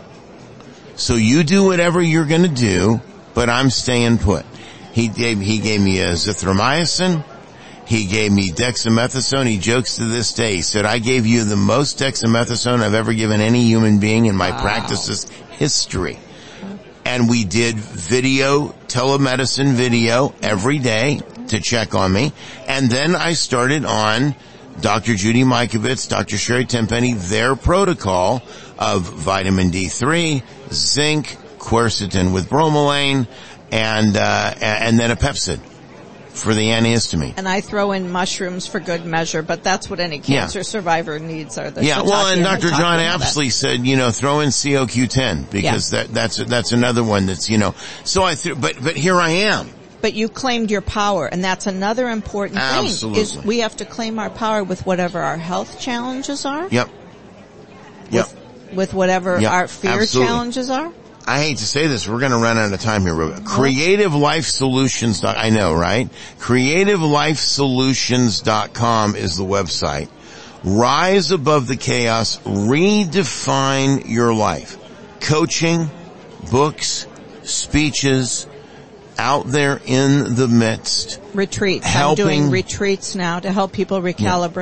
So you do whatever you're going to do, but I'm staying put. He gave, he gave me a azithromycin. He gave me dexamethasone. He jokes to this day. He said, I gave you the most dexamethasone I've ever given any human being in my wow. practice's history. And we did video, telemedicine video every day to check on me. And then I started on Doctor Judy Mikovits, Doctor Sherry Tenpenny, their protocol of vitamin D three, zinc, quercetin with bromelain, and, uh, and then a Pepsid for the antihistamine. And I throw in mushrooms for good measure, but that's what any cancer yeah. survivor needs are the Yeah, well, and Doctor John Apsley said, you know, throw in C O Q ten because yeah. that, that's, that's another one that's, you know, so I threw, but, but here I am. But you claimed your power, and that's another important thing. Absolutely. Is we have to claim our power with whatever our health challenges are. Yep. Yep. With, with whatever yep. our fear Absolutely. challenges are. I hate to say this, we're going to run out of time here. Creative Life Solutions. I know, right? Creative Life Solutions dot com is the website. Rise above the chaos. Redefine your life. Coaching, books, speeches, out there in the midst. Retreats. Helping. I'm doing retreats now to help people recalibrate. Yeah.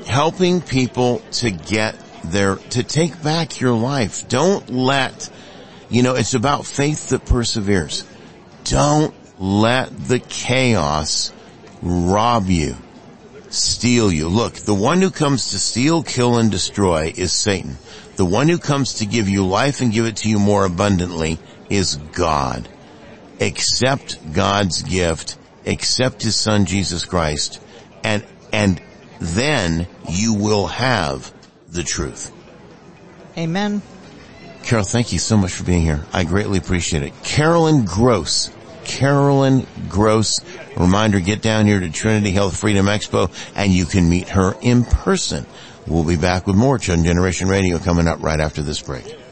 helping people to get their, to take back your life. Don't let, you know, it's about faith that perseveres. Don't let the chaos rob you, steal you. Look, the one who comes to steal, kill, and destroy is Satan. The one who comes to give you life and give it to you more abundantly is God. Accept God's gift, accept His Son Jesus Christ, and, and then you will have the truth. Amen. Carol, thank you so much for being here. I greatly appreciate it. Carolyn Gross. Carolyn Gross. Reminder, get down here to Trinity Health Freedom Expo and you can meet her in person. We'll be back with more Chosen Generation Radio coming up right after this break.